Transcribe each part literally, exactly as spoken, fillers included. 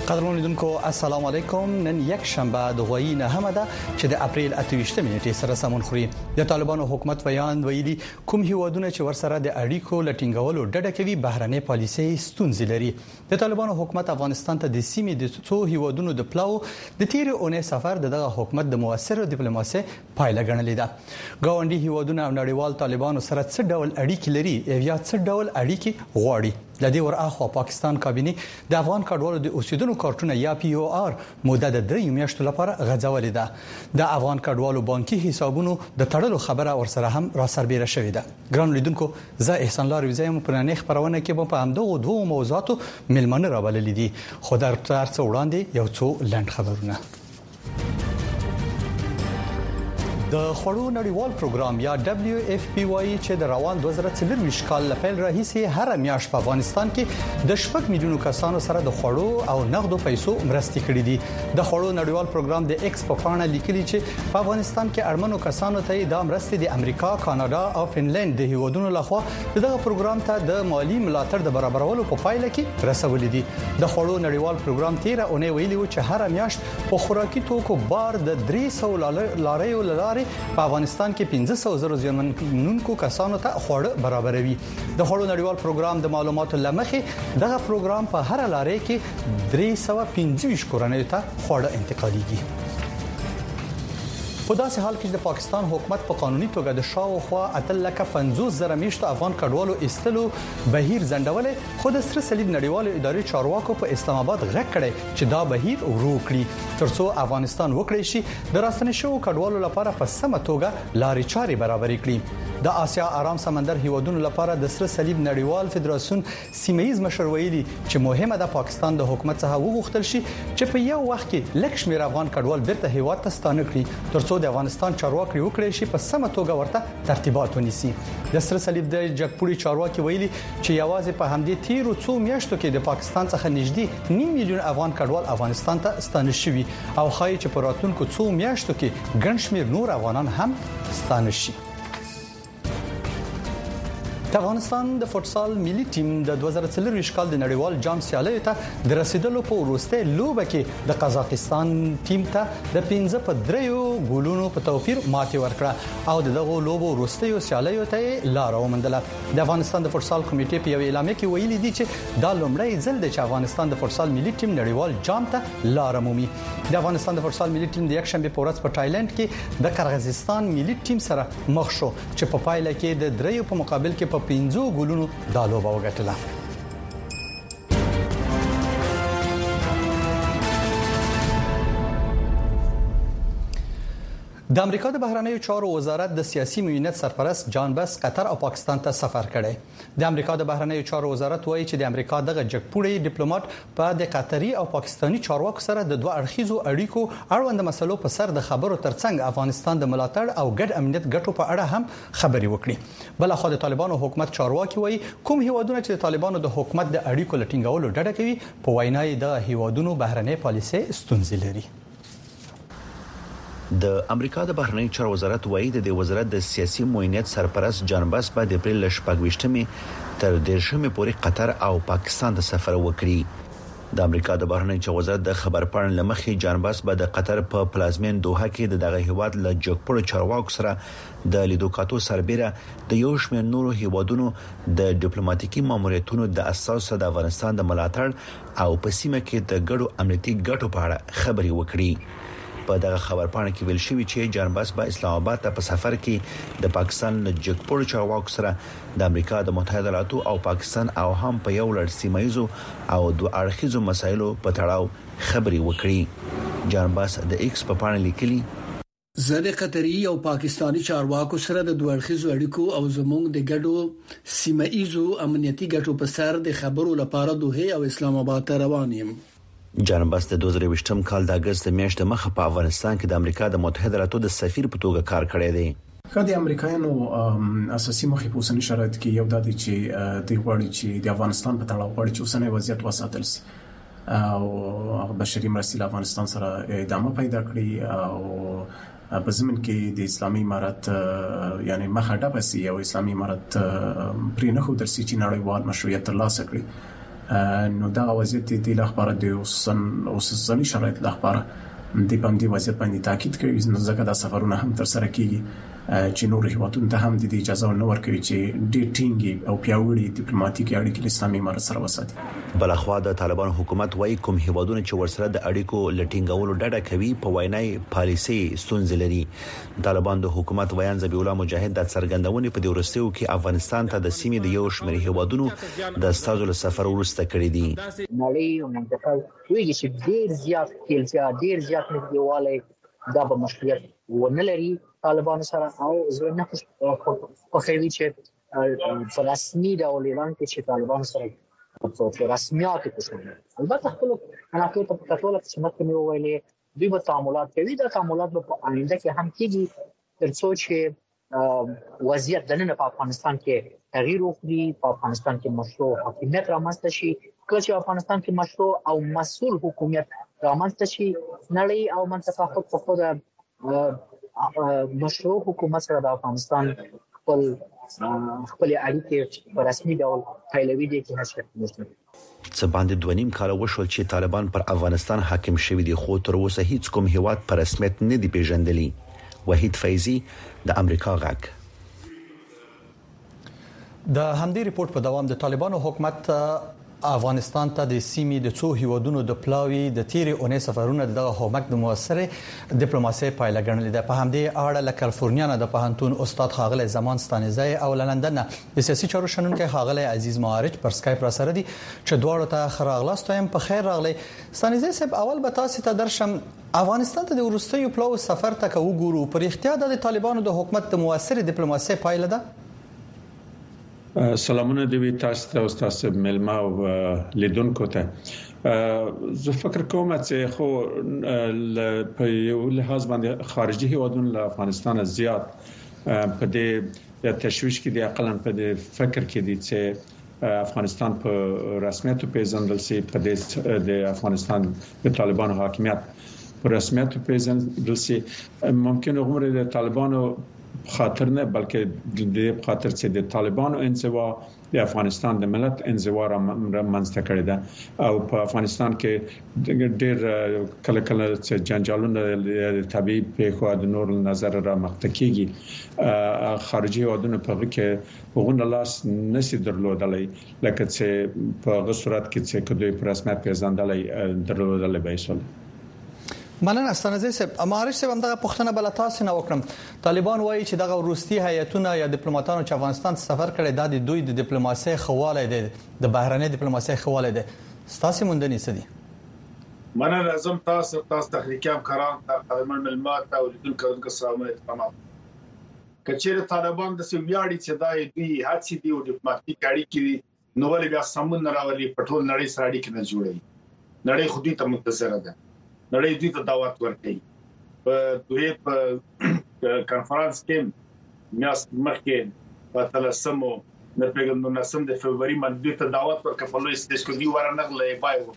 قدرمن لیدونکو السلام علیکم. نن یک شنبه د غوي نه هم ده چې د اپریل اتهشت نیټې سره سمون خوري. د طالبانو حکومت بیان ویلي کوم هیوادونه چې ورسره د اړیکو لټینګولو ډډه کوي بهرنۍ پالیسي ستونزې لري. د طالبانو حکومت افغانستان ته د سیمې د څو هیوادونو د پلاو د تیر اونۍ سفر دغه حکومت د موثر ډیپلوماسي پایله ګڼلې ده. ګاونډي هیوادونه او نړیوال طالبانو سره څه ډول اړیکې لري یا څه ډول اړیکې غواړي. د دې ورأخوا پاکستان کابینه د افغان کډوالو د اوسیدونکو کارتونه یا پی او آر موده د درې میاشتو لپاره غځولې ده. د افغان کډوالو بانکي حسابونو د تړلو خبره ورسره هم را سربېره شوې ده. ګران لیدونکو زه احسان لار وزایم په نن خبرونه کې په همدغه دوه موضوعاتو ملمنه راوللې دي. خو در ترڅ وړاندې یو څو لنډ خبرونه. د خړو نړیوال پروګرام یا دبليو اف پی وايي چې د روان دوه زره څلور کال لپاره راهیسي هر میاشت په افغانستان کې د شپږ میلیونو کسانو سره د خړو او نغدو پیسو مرستې کړې دي. د خړو نړیوال پروګرام د ایکس په پاڼه لیکلي چې په افغانستان کې اړمنو کسانو ته د مرستې د امریکا، کاناډا او فنلند د هیوادونو لخوا دغه پروګرام ته د مالی ملاتړ د برابرولو په پایله کې رسولې دي. د خړو نړیوال پروګرام تیر اونۍ ویلي و چې هر میاشت په خوراکي توکو بار د درې سوه لاریو لاره په افغانستان کې پنځه سوه زره ځانمنونکو کسانو ته خواړه برابروي. د خواړو نړیوال پروګرام د معلوماتو لمخې دغه پروګرام په هر لارې کې درې سوه پنځه ویشت کورنیو ته خواړه انتقالېږي. په داسې حال کې د پاکستان حکومت په قانوني توګه د شاوخوا اتل لکه پنځوس زره میشتو افغان کډوالو استلو بهیر ځنډولې خو د سره صلیب نړیوال ادارې چارواکو په اسلام آباد غږ کړي چې دا بهیر ورو کړي ترڅو افغانستان وکړي شي د راستنې شو کډوالو لپاره په سمه توګه لارې چارې برابرې کړي. د آسیا آرام سمندر هیوادونو لپاره د سره صلیب نړیوال فدراسیون سیمایي مشر ویلي چې مهمه ده پاکستان د حکومت څخه وغوښتل شي چې په یو وخت کې لږ شمېر افغان کډوال بیرته هیواد ته ستانه کړي ترڅو د افغانستان چارواکي وکړي شي په سمه توګه ورته ترتیبات ونیسي. د سره صلیب د جګپوري چارواکي ویلي چې یوازې په همدې تیرو څو میاشتو کې د پاکستان څخه نږدې نیم میلیون افغان کډوال افغانستان ته ستانه شوي او ښایي چې په راتلونکو څو میاشتو کې ګڼ شمېر نور افغانان هم ستانه شي. د افغانستان د فوتسال ملي ټیم د دوه زره څلور کال د نړیوال جام سیالیو ته د رسیدلو په وروسته لوبه کې د قزاقستان ټیم ته د پنځه په دریو ګولونو په توفیر ماتې ورکړه او دغه لوبو وروسته سیالیو ته لار ومندله. د افغانستان د فوتسال کمیټې په یو اعلامیه کې ویلي دي چې دا لومړی ځل دی چې افغانستان د فوتسال ملي ټیم نړیوال جام ته لار مومي. د افغانستان د فوتسال ملي ټیم د یک شنبه په ورځ په تایلند کې د قرغیزستان ملي ټیم سره مخ شو چې په پایله کې د دریو په مقابل کې په پنځو ګولونو د لوبه وګټله. د امریکا د بهرنیو چارو وزارت د سیاسي معاونت سرپرست جان بس قطر او پاکستان ته سفر کړی. د امریکا د بهرنیو چارو وزارت وایي چې د امریکا دغه جګپوړی ډیپلوماټ په د قطري او پاکستانی چارواکو سره د دوه اړخیزو اړیکو اړوند مسلو په سر د خبرو ترڅنګ افغانستان د ملاتړ او ګډ امنیت ګټو په اړه هم خبري وکړي. بل خو د طالبانو حکومت چارواکي وایي کوم هیوادونه چې د طالبانو د حکومت د اړیکو لټینګولو ډډه کوي په وینای د هیوادونو بهرنۍ پالیسي ستونزې لري. د امریکا د بهرنیو چارو وزارت وایي د وزارت د سیاسي معاونت سرپرست جان بس په د اپریل شپږ تر دیرشمې پورې قطر او پاکستان ته سفر وکړي. د امریکا د بهرنیو چارو وزارت د خبرپاڼې لمخې جان بس په د قطر په پلازمین دوحه کې دغه هیواد له جګپړو چارواکو سره د لیدو کاتو سربېره د یو شمېر نورو هیوادونو د ډیپلوماټیکي ماموریتونو د اساس د افغانستان د ملاتړ او په سیمه کې د ګډو امنیتي ګټو په اړه خبري وکړي. په دغه خبرپاڼه کې ویل شوی چې جان بس په اسلام آباد ته په سفر کې د پاکستان له جګپوړو چارواکو سره د امریکا د متحده ایالاتو او پاکستان او هم په یو لړ سیمایي او دوه اړخیزو مسایلو په تړاو خبري وکړي. جان بس د ایکس په پاڼه لیکلي زه د قطري او پاکستانی چارواکو سره د دوه اړخیزو اړیکو او زموږ د ګډو سیمایي امنیتي ګټو په سر د خبرو لپاره دوه او اسلام آباد ته روان یم. جان بس د دوه زره کال د اگست میاشتې مخه په افغانستان کې د امریکا د متحده ایالاتو د سفیر په توګه کار کړی دی. د امریکایانو اساسي موخې په اوسني شرایط کې یو د دې چې د غوړي چې د افغانستان په تړاو غوړي چې اوسنی وضعیت وساتل سي او بشري مرستې له افغانستان سره ادامه پیدا کړي او په زمين کې د اسلامي امارت یعنی مخه ډبسي او اسلامي امارت پرې نه خو درسي چې نړیوال مشروعیت ترلاسه کړي نو دا وضعیت د لخبره د اوسن اوسنی شرایط لخبره د باندې وضعیت باندې تاکید کوي نو ځکه دا سفرونه هم تر سره کیږي چې نور هیوادونو ته هم د اجازه نه ورکوي چې ډېر ټینګي او پیاوړي ډیپلوماټیک اړیکې له اسلامي امارت سره وساتي. بلخوا د طالبان حکومت وايي کوم هیوادونه چې ورسره د اړیکو لټینګولو ډډه کوي په وینای پالیسي ستونزې لري. طالبان د حکومت ویان ذبیح الله مجاهد د څرګندونې په ورستیو کې افغانستان ته د سیمې د یو شمېر هیوادونو د استازو له سفر ورسته کړی دي. نړۍ او منطقه ویږي چې ډېر زیات کېلچا ډېر زیات نږدېواله دا به مشکلات ونه لري طالبان سره او زه نه خوښوي چې په رسمي ډول اعلان کړي چې طالبان سره په رسمیات کې البته خپل علاقه ته کتل چې مخکې مې وویلې دوی به تعاملات کوي دا تعاملات په آینده کې هم کیږي ترڅو چې وضعیت د نن په افغانستان کې تغییر وکړي په افغانستان کې مشروع حاکمیت رامنځته شي کله چې افغانستان کې مشروع او مسؤل حکومت رامنځته شي نړۍ او منطقه خود په خود مشروع حکومت سره د افغانستان خپل خپل اړیکې په رسمي ډول پیلوي دي چې هڅه کوي. څه باندې دوه نیم کال وشول چې طالبان پر افغانستان حاکم شوي دي خو تر اوسه هیڅ کوم هیواد پر رسمیت نه دی پیژندلی. وحید فیضی د امریکا غاک. د همدې ریپورت په دوام د طالبانو حکومت افغانستان ته د سیمې د څو هیوادونو د پلاوی د تیرې اونۍ سفرونه د حکومت د موثره ډیپلوماسي پایله ګڼل دي. په همدې اړه له کالیفورنیا نه د پوهنتون استاد ښاغلی زمان ستانزی او لندن نه د سیاسي چارو شنونکي ښاغلی عزیز معارج پر اسکایپ را سره دي چې دواړو ته خراغلاست یم. په خیر راغلی ستانزی صاحب. اول به تاسو ته درشم افغانستان ته د ورستیو پلاو سفر ته وګورو پر اختیار د طالبانو د حکومت د موثره ډیپلوماسي پایله ده. سلامونه دوی تاسو ته او تاسو ملما او لیدونکو ته. زه فکر کوم چې خو په یو لحاظ باندې خارجي هیوادونو له افغانستان زیات په دې تشویش کې دي اقلا په دې فکر کې دي چې افغانستان په رسمیت پیژندل شي په دې د افغانستان د طالبانو حاکمیت په رسمیت پیژندل شي. ممکن عمر د طالبانو خاطر نه بلکې د خاطر چې د طالبانو انزوا د افغانستان د ملت انزوا را منځته کړی ده او په افغانستان کې ډېر کله کله چې جنجالونه طبيعي پیښو د نور نظر را مخته کیږي خارجي هیوادونو په کې وګڼل لاس نشي درلودلای لکه چې په صورت کې چې کدوې پر رسمیت پیژندلای درلودلای بایسل. مننه ستانزی صاحب. معارج صاحب هم دغه پښتنه بل تاسو نه وکړم. طالبان وایي چې دغه روسي هیئتونه یا ډیپلوماټانو چې افغانستان سفر کړي د دوی د ډیپلوماسي خواله دي د بهرنۍ ډیپلوماسي خواله دي. ستاسو موندنې څه دي؟ مننه لازم تاسو تاسو تحریک امکاران د قدمن ملمات او لیدونکو السلام علیکم. کچېره طالبان د سویاړي چې دای دوی هڅې دي او ډیپلوماټیک اړیکې نو ولې بیا سمون راولي پټول نړۍ سره اړیکې نه جوړي. نړۍ خو دې ته منتظر ده. نړۍ دې ته دعوت ورکړي. په دوی په کانفرنس کې میاس مخکې په تلسمو نه پیغام نو سم د فبراير باندې ته دعوت ورکړه په لوی سټیج کې دی ورنغلې پایو.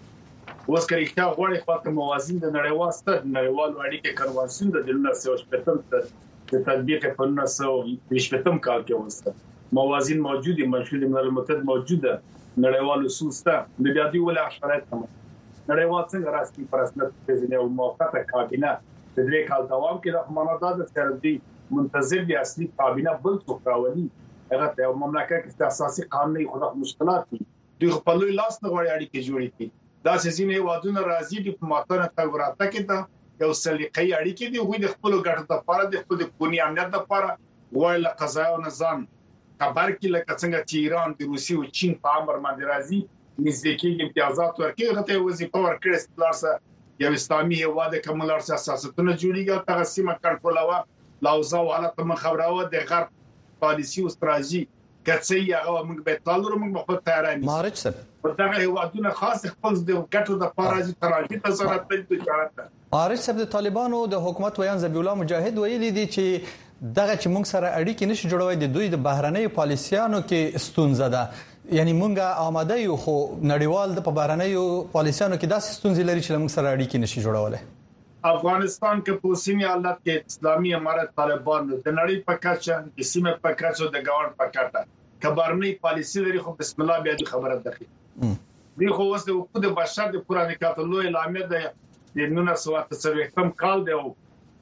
اوس کړي چې غوړي خپل موازین د نړیوال ستر نړیوال اړیکې کنوانسیون د نولس سوه شپږم د تطبیق په نولس سوه شپږم کال کې وسته موازین موجوده مشهور ملل متحد موجوده نړیوال اصول سته د بیا دی ولا شرایط هم نړیوال څنګه راسي پر رسمیت پیژنې او موقته کابینه د دې کال دوام کې د خماناداد سره دی منتظر دي اصلي کابینه بل څه راولي هغه ته مملکت کې اساسي قانوني خدای مشکلات دي دوی په لوی لاس نه غوړي اړیکې جوړې کړي دا ځینې وادونه راځي ډیپلوماټانو ته ورته کې دا یو سلیقې اړیکې دي خو د خپل ګټو لپاره د خپل قونی امنیت لپاره غوړي له قضایا او نظام خبر کې لکه څنګه چې ایران د روسي او چین په امر باندې راځي نزدیکی امتیازات ورکړي غته وظیفه ورکړي ستلارسه یو اسلامي هواده کوملارسه اساساتونه جوړیږي تقسیم کنټرولوا لاوزا حالت من خبراوه د غرب پالیسی او استراتیژي کڅي هغه موږ به تاسو موږ په تیارانه مارچ سره په دغه هوادونه خاص خپل د ګټو د پارازي تراجي تصرف په تجارت مارچ سره د طالبانو د حکومت ویان ذبیح الله مجاهد ویلي دي چې دغه چې موږ سره اړیکې نشي جوړوي د دوی د بهرنۍ پالیسیانو کې ستونزه ده یعنی موږ آماده یو خو نړیوال د بهرنۍ پالیسیانو کې داسې ستونزې لري چې موږ سره اړیکې نشي جوړولای. افغانستان کې په سیمه حالت کې اسلامي امارت طالبان د نړۍ په کچه د سیمه په کچه د گاوند په کټه کبرنۍ پالیسی لري خو بسم الله بیا خبره ده دی خو اوس د حقوق بشر د قرآن کاتلو اعلامیه د نولس سوه اته څلوېښتم کال دی او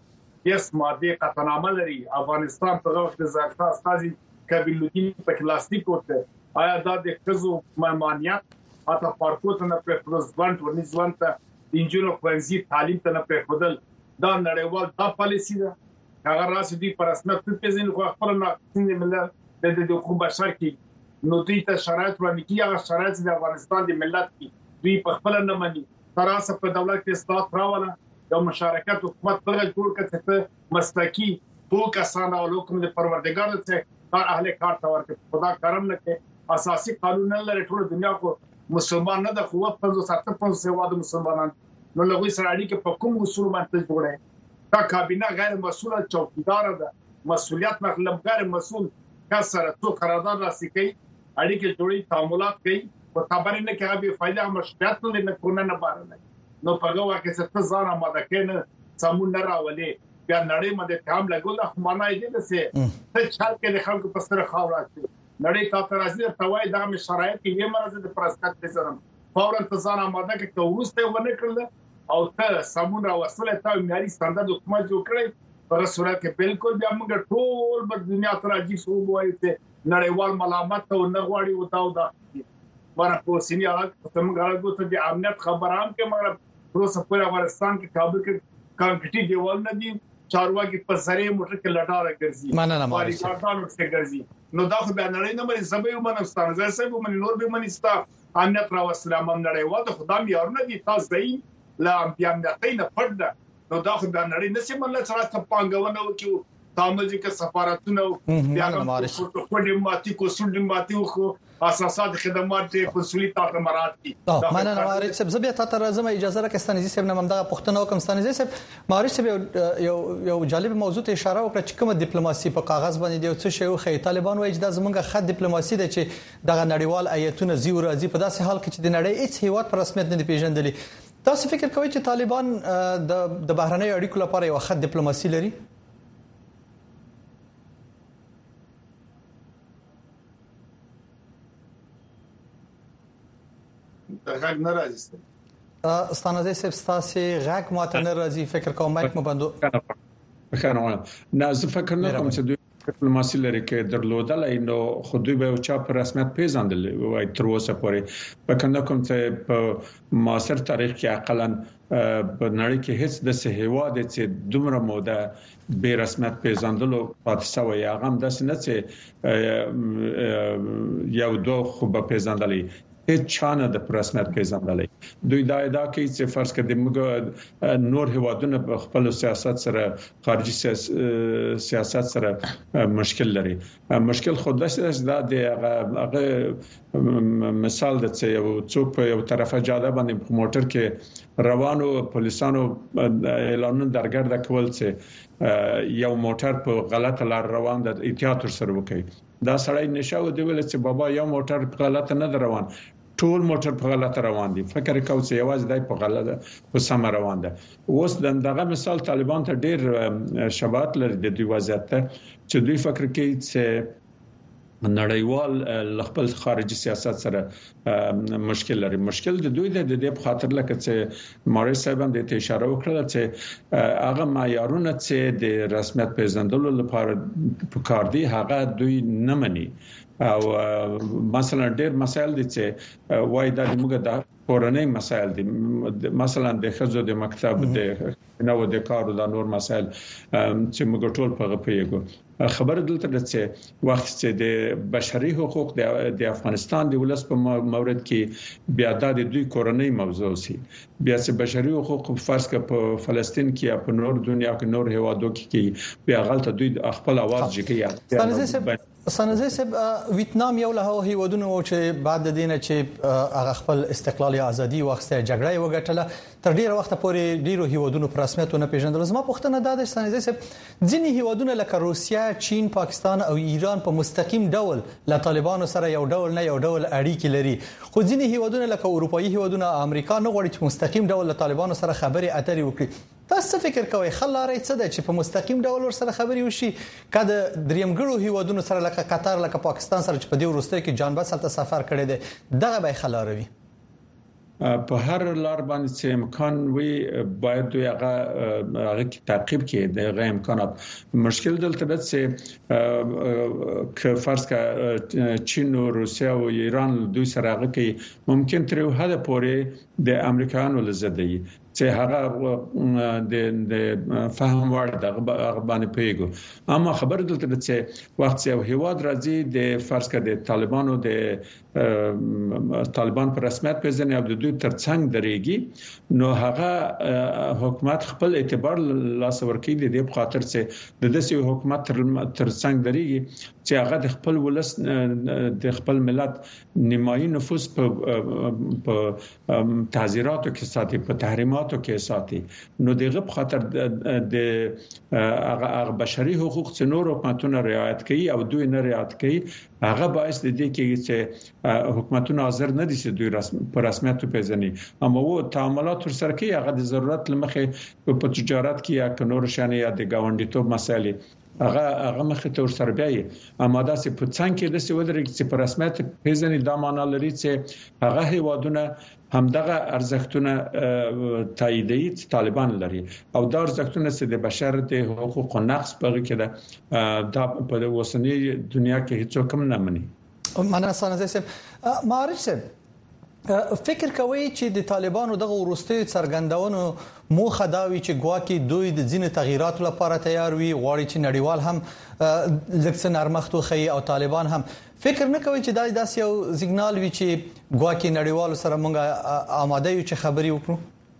یس ماده قطعنامه لري. افغانستان په وخت د ځکه استازي کابل الدین په پلاستیک ورته آیا دا د خزو ممانعت اته پارکوت نه پر پرزبانت ورنځوان ته انجینر کوانزي تعلیم ته نه پر خدل دا نړیوال دا پالیسی ده. هغه راځي دی پر اسمت په پېژن خو خپل نه څنګه ملت د د حقوق بشر کې نو دوی ته شرایط ورنه کی هغه شرایط د افغانستان د ملت کې دوی په خپل نه مني. تراسه په دولت کې اصلاحات راوړل د مشارکت حکومت پر جوړ کړي چې مسلکی ټول کسان او حکم د پروردګار څخه هر اهل کار ته ورته خدا کرم نه کې اساسي قانون نه لري. ټول دنیا کو مسلمان نه د قوت په ساتنه په سیوا د مسلمانانو نو لغوي سره اړیکه په کوم اصول باندې جوړه دا کابینه غیر مسؤله چوکیدار ده مسؤلیت مخلب غیر مسؤل کسر تو قرارداد راسي کوي اړیکه جوړي تعاملات کوي په خبرې نه کې به فائدہ مشکلات نه کونه نه بارنه نو په هغه کې څه ځان آماده کینې سمون نه راولې بیا نړۍ مده کام لګول خو معنی دې څه څه چل کې د خلکو په سره خاورات نړۍ تا ترازی توای د هم شرایط کې یې مرزه د پرسکت په سره فورا ځان آماده کې ته ورسته ونه کړل او ته سمون را وصله ته معیاري ستاندرد حکومت جوړ کړی په صورت کې بالکل بیا موږ ټول په دنیا ته راځي شو وایي ته نړیوال ملامت او نه غواړي وتاو دا مره په سینې هغه څنګه غواړو ته د امنیت خبرام کې مګر پروسه په افغانستان کې کابل کې کانکټي دیوال نه دي چارواکي په سره موټر کې لټاره ګرځي مننه ماري کارتانو څخه ګرځي نو دا خو به نړۍ نه مری سبې ومنستان زه سبې ومن نور به منستا امنیت را وسلام نړۍ واده خدام یار نه دي تاسو زین لا بیا امنیت نه پړد نو دا خو به نړۍ نه سیمه له سره ته پانګونه وکړو تامل کې سفارتونه بیا په کوډه ماتي کو سړډ ماتي خو اساسات خدمات په کنسولي تاسو مراد کی مننه ماري سب زبیا ته راځم اجازه راکړئ ستانیزي سب نه ممدغه پښتنه وکم ستانیزي سب ماري سب یو یو جالب موضوع ته اشاره وکړه چې کومه ډیپلوماسي په کاغذ باندې دی څه شی خو طالبان وایي چې د زمونږه خط ډیپلوماسي ده چې دغه نړیوال ایتونه زی راځي په داسې حال کې چې د نړۍ هیڅ هیواد پر رسمیت نه پیژندلي. تاسو فکر کوئ چې طالبان د د بهرنۍ اړیکو لپاره یو خط ډیپلوماسي لري؟ غږ نه راځي ستانه سب ستاسو غږ ماته نه راځي فکر کوم مایک مو بندو خانه نه زه فکر نه کوم چې دوی ډیپلوماسي لري کې درلودل نو خو دوی به چا په رسمیت پیژندل وای تر اوسه پورې په کنده کوم چې په معاصر تاریخ کې اقلا په نړۍ کې هیڅ د سهیواد چې دومره موده به رسمیت پیژندلو پاتې شوی هغه هم د سنت یو دوه خو به پیژندلې هیڅ چانه د رسمیت پیژندلې دوی دا ادعا کوي چې فرض کړئ موږ نور هیوادونه په خپل سیاست سره خارجي سیاست سره مشکل لري مشکل خود دا د هغه مثال د چې یو څوک په یو طرفه جاده باندې موټر کې روانو پولیسانو اعلان درګرد کول چې یو موټر په غلطه لار روان د احتیاط سره وکړي دا سړی نشاو دی ول چې بابا یو موټر په غلطه نه روان ټول موټر په غلطه روان دي فکر کوم چې یوازې دای په غلطه په سم روان ده. اوس دغه مثال طالبان ته ډیر شباهت لري د دوی وضعیت ته چې دوی فکر کوي چې نړیوال خپل خارجي سیاست سره مشکل لري مشکل د دوی د دې په خاطر لکه چې ماري صاحب هم د اشاره وکړه چې هغه معیارونه چې د رسمیت پیژندلو لپاره په کار دي هغه دوی نه مني او مثلا ډېر مسایل دي چې وای د موږ د کورنۍ مسایل دي مثلا د خزو د مکتب د نو د کارو د نور مسایل چې موږ ټول په غوښیږو خبر دلته د چې وخت چې د بشري حقوق د افغانستان د ولس په مورد کې بیا د دوی کورنۍ موضوع سي بیا چې بشري حقوق فرض ک په فلسطین کې یا په نور دنیا کې نور هوادو کې بیا غلطه دوی خپل आवाज جګي سنځي سب ویتنام یو له هیوادونو چې بعد د دینه چې هغه خپل استقلال ازادي واخسته جګړه وګټله تر ډیره وخت پورې ډیرو هیوادونو په رسمیت نه پیژندل. زما پوښتنه دا ده سنځي سب ځینې هیوادونه لکه روسیا، چین، پاکستان او ایران په مستقیم ډول له طالبانو سره یو ډول نه یو ډول اړیکې لري خو ځینې هیوادونه لکه اروپאי هیوادونه امریکا نه غواړي چې مستقیم ډول له طالبانو سره خبرې اترې وکړي. تاسو فکر کوئ خلاره څه ده چې په مستقیم ډول ور سره خبرې وشي کله دریمګړو هیوادونو سره لکه قطر لکه پاکستان سره چې په دې وروسته کې جان بس هلته سفر کړی دی دغه به خلاروي؟ په هر لار باندې چې امکان وي باید دوی هغه هغه تعقیب کړي د غو امکانات. مشکل دلته د چې ک فرض کا چین او روسیا او ایران دوی سره هغه کې ممکن تر یو حد پورې د امریکایانو لزدي چې هغه د د فهم وړ د غبانې پیګو. اما خبر دلته چې وخت یو هیواد راځي د فرض کا د طالبانو د طالبان پر رسمیت پیژني او د دوی ترڅنګ درېږي نو هغه حکومت خپل اعتبار لاس ورکړي د دې په خاطر چې د داسې حکومت ترڅنګ درېږي چې هغه د خپل ولس د خپل ملت نیمایي نفوس په تحذيراتو کې ساتي په تحریماتو کې ساتي نو دغه په خاطر د هغه بشري حقوق څنور حکومتونه رعایت کوي او دوی نه رعایت کوي هغه باعث د دې کې چې حکومتونه حاضر نه دي چې دوی رسم پر رسمیت پیژني اما وو تعاملات سره کوي هغه د ضرورت لمخې په تجارت کې یا کنور شانه یا د گاونډیتوب مسایل هغه هغه مخه تور سره بیاي اما دا چې په څنګه کې د څه ودرې چې په رسمیت پیژني دا معنی لري چې هغه هیوادونه همدغه ارزښتونه تاییدي طالبان لري او دا ارزښتونه چې د بشر د حقوقو نقض په کې ده دا په اوسنۍ دنیا کې هیڅ کوم نه مني. مننه سانه صاحب. معارف صاحب فکر کوي چې د طالبانو دغه ورستي څرګندونو موخه دا وی چې ګواکې دوی د ځینې تغیرات لپاره تیار وي غواړي چې نړیوال هم لکه نرمختو خي او طالبان هم فکر نه کوي چې دا داسې یو سیګنال وي چې ګواکې نړیوال سره مونږه آماده یو چې خبري وکړو.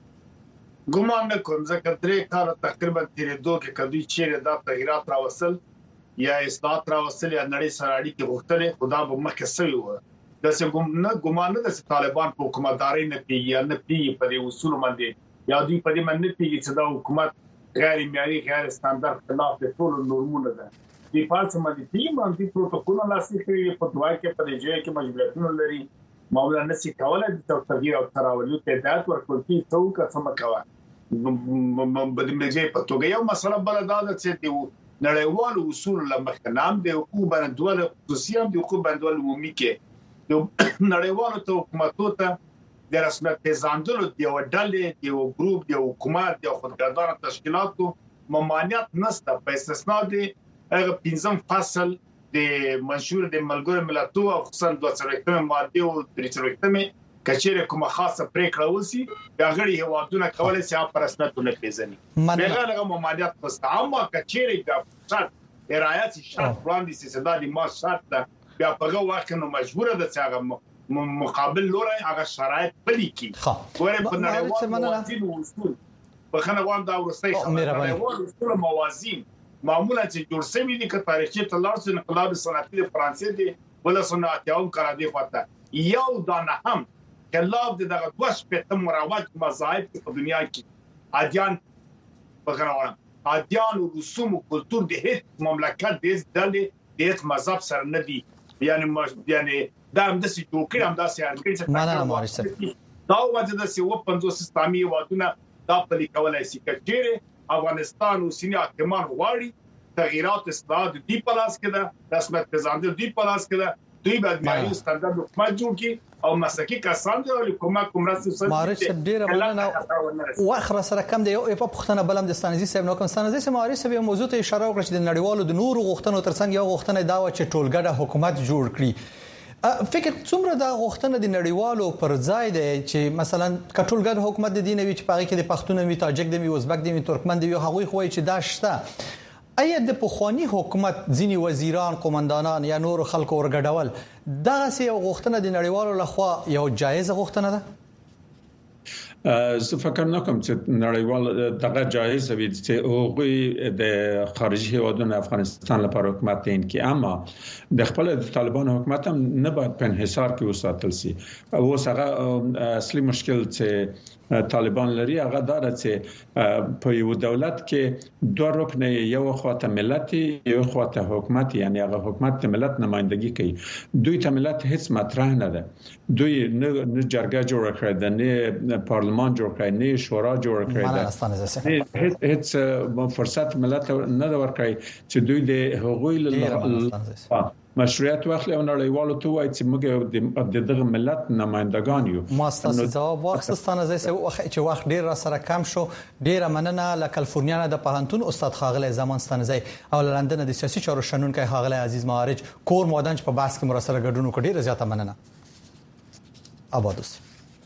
ګومان نه کوم ځکه درې کال تقریبا تیرې دوه کې کدي چیرې دا تغیرات راوصل یا اصلاحات راوصل یا نړۍ سره اړیکې غوښتلې خدا به مخکې سوي و د څه ګوم نه ګومان نه د طالبان په حکومتداري نه پیږي نه پیږي په اصول باندې یا دوی په دې باندې پیږي چې دا حکومت غیر معیاري غیر ستاندرد خلاف د ټول نورمونو ده د پاتې باندې ټیم باندې پروتوکول لاسلیک کړي په دوای کې په دې ځای کې مجبورتونه لري معاملې نشي کولای د تغییر او تراولو ته دات ورکول کی څوک څه مکوا بدمجه په توګه یو مسله بل دا ده چې دی نړیوال اصول لمخنام د حقوق بندول خصوصیات د حقوق بندول عمومي کې د نړیوالو ته حکومتونو ته د رسمیت پیژندلو دی او ډلې دی او ګروپ دی او حکومت دی او خودګردانه تشکیلاتو ممانعت نشته په استثناء دی هغه پنځم فصل د منشور د ملګرو ملتونو او خصوصا د څلورمه ماده او د څلورمه کچېره کومه خاصه پریکړه وسی دا غړي هوادونه کولای شي په رسمیتونه پیژني هغه هغه ممانعت مستعمه کچېره د شرط رعایت شرط وړاندې سي دا د ما شرط ده بیا په هغه وخت نو مجبور ده چې هغه مقابل لوري هغه شرایط بلی کی ګوره په نړیوال موازین اصول په خنه وان دا ورسته نړیوال اصول موازین معمولا چې جوړ شوی دي ک تاریخي تلارس انقلاب صنعتي فرانسې دي ولا صنعت یو کړه دی فته یو دا نه هم خلاف دغه دوش په تم مراوج مذاهب په دنیا کې اديان په خنه وان اديان او رسوم او کلچر د هیڅ مملکت د دلې د هیڅ مذهب سره نه دي یعنی یعنی دا هم د سې ټوکې هم دا سې ارګې چې دا وجه د سې و پنځوس اسلامي وادونه دا په لیکولای شي کچېره افغانستان او سینې حکومت غواړي تغیرات اصلاحات دی پلاس کې دا رسمیت پیژندل دی پلاس کې دا دوی باید معیاري ستاندرد حکومت جوړ کړي او مسلکي کسان د حکومت کومراسي سره معرفت ډیره مننه واخر سره کم دی یو په پښتنه بلم د ستانزي صاحب نو کوم ستانزي سره معرفت به موضوع ته اشاره وکړه چې د نړیوالو د نورو غوښتنو ترڅنګ یو غوښتنه دا و چې ټولګډه حکومت جوړ کړي فکر څومره دا غوښتنه د نړیوالو پر ځای دی چې مثلا کټولګډ حکومت د دینوي چې پاره کې د پښتون وی تاجک دی ازبک دی ترکمن دی هغه خوې چې دا شته ایا د پخوانی حکومت ځینی وزیران قومندانان یا نور خلکو ورګډول دا سه یو غوښتنه د نړیوالو لخوا یو جایز غوښتنه ده زه فکر نه کوم چې نړیوال دغه جایز وي چې هغه د خارجي هیوادونو افغانستان لپاره حکومت دین کې اما د خپل طالبان حکومت هم نه باید په انحصار کې وساتل شي او هغه اصلي مشکل چې طالبان لري هغه دا چې په یو دولت کې دوه رکن یو خواته ملت یو خواته حکومت یعنی هغه حکومت د ملت نمائندګي کوي دوی ته ملت هیڅ مطرح نه ده دوی نه جرګه جوړ کړی ده نه پارلمان جوړ کړی نه شورا جوړ کړی ده هیڅ فرصت ملت نه ورکړي چې دوی د حقوقي مشروعیت واخلي او نړیوالو ته وایي چې موږ د دغه ملت نمائندگان یو. ما ستاسو ځواب واخستانه زه چې وخت ډیر را سره کم شو. ډیره مننه له کالیفورنیا نه د پوهنتون استاد خاغله زمان ستانزی او لندن د سیاسي چارو شنونکو خاغله عزیز معارج کور مودنج په بحث کې مرسته غډونو کډیره زیاته مننه. آباد اوسئ.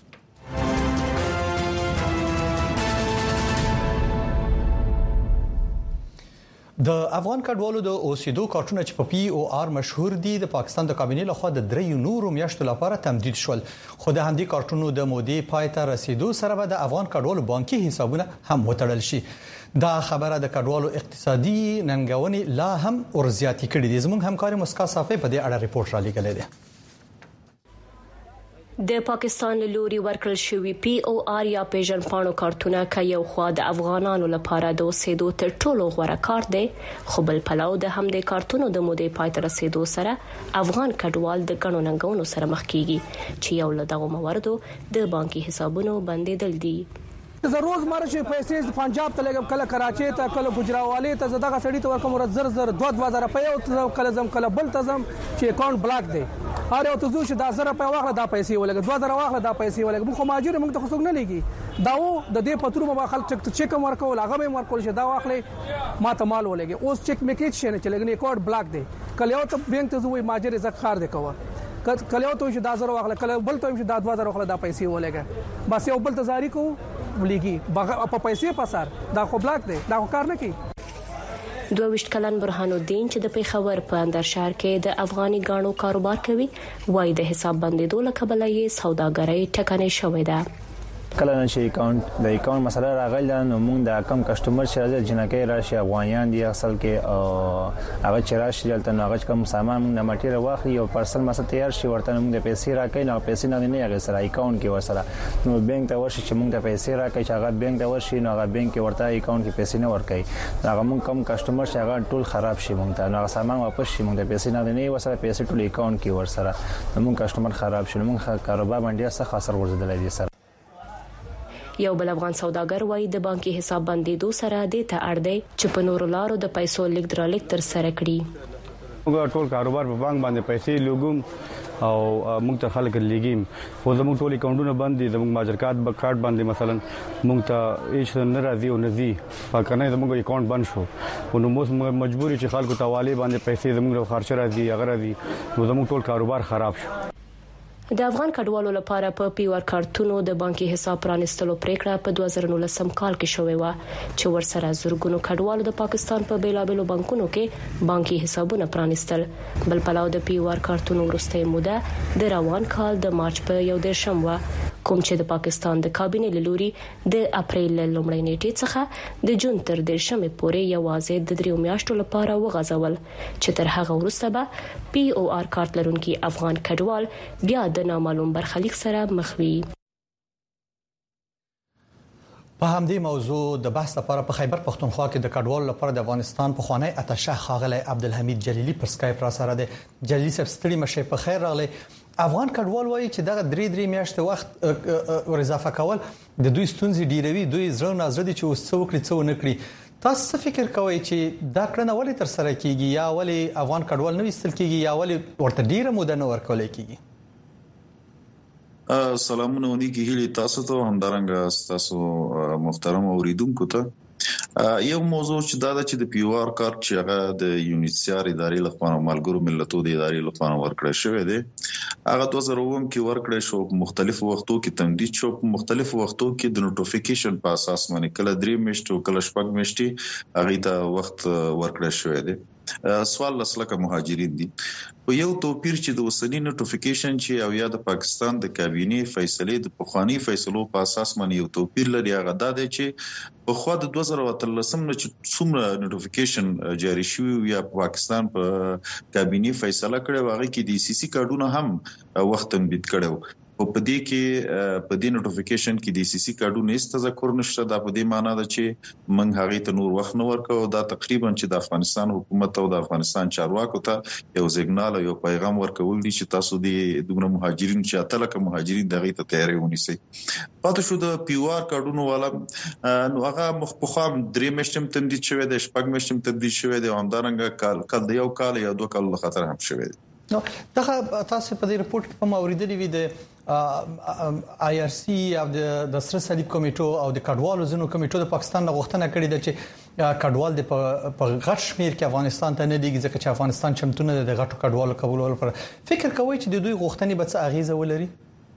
د افغان کډوالو د اوسېدو کارتونه چې په پی او آر مشهور دي د پاکستان د کابینې لخوا د درې نورو میاشتو لپاره تمدید شول. خو د همدې کارتونو د مودې پای ته رسیدو سره به د افغان کډوالو بانکي حسابونه هم وتړل شي. دا خبره د کډوالو اقتصادي ننګونې لا هم ورزياتې کړې دي. زموږ همکار مسکا صافي په دې اړه ریپورت را لېږلی دی. د پاکستان لوري ورکړل شوی پی او آر یا پیژن پاڼو کارتونه ک یو خوا د افغانانو لپاره د اوسېدو تر ټولو غوړه کارت دی، خو بل پلاو د همدې کارتونو د مودې پای ته رسیدو سره افغان کډوال د ګڼو ننګونو سره مخ کیږي چې یو له دغه مواردو د بانکي حسابونو بندیدل دي. زه روز مرشه پیسې پنجاب ته لګم، کله کراچي ته، کله گجراوالی ته، زداغه سړی ته ورکوم ورځ زر زر دوه دوه زره روپۍ او کله زم کله بل ته زم چې اکاونټ بلاک دی. اره او ته زو چې دا زر روپۍ واخله دا پیسې ولګ دوه زره واخله دا پیسې ولګ. مخ ماجر موږ ته خصوص نه لګي دا و د دې پترو ما خلک چک چک ورکول هغه به ورکول شه دا واخله ما ته مال ولګي. اوس چک میکیټ شنه چې لګنی اکاونټ بلاک دی. کله یو ته بانک ته زوی ماجر زک خار دی کوه کله یو ته چې دا زر واخله کله بل ته چې دا دوه زره واخله دا پیسې ولګ. بس یو بل ته زاری کو ولګي په پیسې پسار دا خو بلاک دی دا کار نه کوي. دوه ویشت کلن برهان الدین چې د پیښور په اندر شهر کې د افغاني غاڼو کاروبار کوي وایي د حساب بندیدو له کبله یې سوداګرۍ ټکنۍ شوې ده. کله چې اکاونټ د اکاونټ مسله راغله نو موږ د کم کسٹمر چې راځي جنکه راشي افغانیان دي اصل کې او هغه چې راشي دلته نو هغه کم سامان موږ د ماټیر واخلي او پارسل مسله تیار شي ورته موږ د پیسې راکې نو پیسې نه نه هغه سره اکاونټ کې ورسره نو بانک ته ورشي چې موږ د پیسې راکې چې هغه بانک ته ورشي نو هغه بانک کې ورته اکاونټ کې پیسې نه ورکړي هغه موږ کم کسٹمر چې هغه ټول خراب شي موږ ته نو هغه سامان واپس شي موږ د پیسې نه نه ورسره پیسې ټول اکاونټ کې ورسره نو موږ کسٹمر خراب شي موږ کاروبار باندې څه خسر ورزدل دي سره. یو بل افغان سوداګر وایي د بانکي حساب بندیدو سره د ته اړ دی چې په نورو لارو د پیسو لیک درلیک تر سره کړي. موږ ټول کاروبار په بانک باندې پیسې لګوم او موږ ته خلک لګیم خو زموږ ټول اکاونټونه بند دي. زموږ ماجر کارت به کارت باندې مثلا موږ ته هیڅ نه راځي او نه زی پاکنه زموږ اکاونټ بند شو نو موږ مجبوري چې خلکو ته والی باندې پیسې زموږ خرچ راځي هغه راځي نو زموږ ټول کاروبار خراب شو. د افغان کډوالو لپاره په پی او آر کارتونو د بانکي حساب پرانستلو پریکړه په دوه زره نولسم کال کې شوې و چې ورسره زورګونو کډوالو د پاکستان په بیلابېلو بانکونو کې بانکي حسابونه پرانستل. بل پلاو د پی او آر کارتونو وروسته موده د روان کال د مارچ په یو دیرشم و کوم چې د پاکستان د کابینې لوري د اپریل لومړۍ نیټې څخه د جون تر دیرشمې پورې یوازې د دریو میاشتو لپاره وغځول چې تر هغه وروسته به پی او آر کارت لرونکي افغان کډوال بیا د نامعلوم برخلیک سره مخ وي. په همدې موضوع د بحث لپاره په خیبر پښتونخوا کې د کډوالو لپاره د افغانستان په خوانی اتشه خاغلی عبدالحمید جلیلی پر سکایپ را سره دی. جلیلی صاحب ستړي مشه په خیر راغلی. افغان کډوال وایي چې دغه درې درې میاشتې وخت ور اضافه کول د دوی ستونزې ډیروي دوی زړه نازړه دي چې اوس څو کړی څو نه کړی. تاسو څه فکر کوئ چې دا کړنه ولې تر سره کیږي یا ولې افغان کډوال نه وستل کیږي یا ولې ورته ډیره موده نه ورکول کیږي؟ سلامونه ونیږي هلي تاسو ته همدارنګه تاسو محترم اوریدونکو ته. یو موضوع چې دا د چې د پی او آر کارت چې هغه د یونیسیار ادارې لخوا ملګرو ملتونو د ادارې لخوا ورکړل شوی دی هغه دوه زره اووه کې ورکړل شو په مختلفو وختو کې تمدید شو په مختلفو وختو کې د نوټیفیکیشن په اساس باندې کله درې میاشتې کله شپږ میاشتې هغه ته وخت ورکړل شوی دی. سوال لسلکه مهاجرین دي او یو توپیر چې د وسنی نوټیفیکیشن چې او یا د پاکستان د کابینې فیصله د پخوانی فیصلو په اساس باندې یو توپیر لري هغه دا دی چې په خوا د دوه زره اتلسم نه چې څومره نوټیفیکیشن جاری شوی یا پاکستان په کابینې فیصله کړې واغې کې د سی سی کارډونه هم وخت تمدید کړو او په دې کې په دې نوټیفیکیشن کې د سی سی کارډونو هیڅ تذکر نشته. دا په دې معنی ده چې موږ هغه ته نور وخت نه ورکو. دا تقریبا چې د افغانستان حکومت او د افغانستان چارواکو ته یو سیګنال او یو پیغام ورکول دي چې تاسو د دغه مهاجرین چې اتلکه مهاجرین دغه ته تیاری ونیسئ. پاتې شو د پی او آر کارډونو والا نو هغه مخفخام درې مشتم تمدید شوی د شپږ مشتم تمدید شوی د همدارنګه کال کال د یو کال یا دوه کال خطر هم شوی. نو دغه تاسو په دې رپورت کې په موریدلې وی د آی آر سی او د سره صلیب کمیټو او د کډوالو زینو کمیټو د پاکستان غوښتنه کړې ده چې کډوال د په غټ شمیر کې افغانستان ته نه دیږي ځکه چې افغانستان چمتونه د غټو کډوالو قبولولو لپاره. فکر کوي چې د دوی غوښتنې به څه اغیزه ولري؟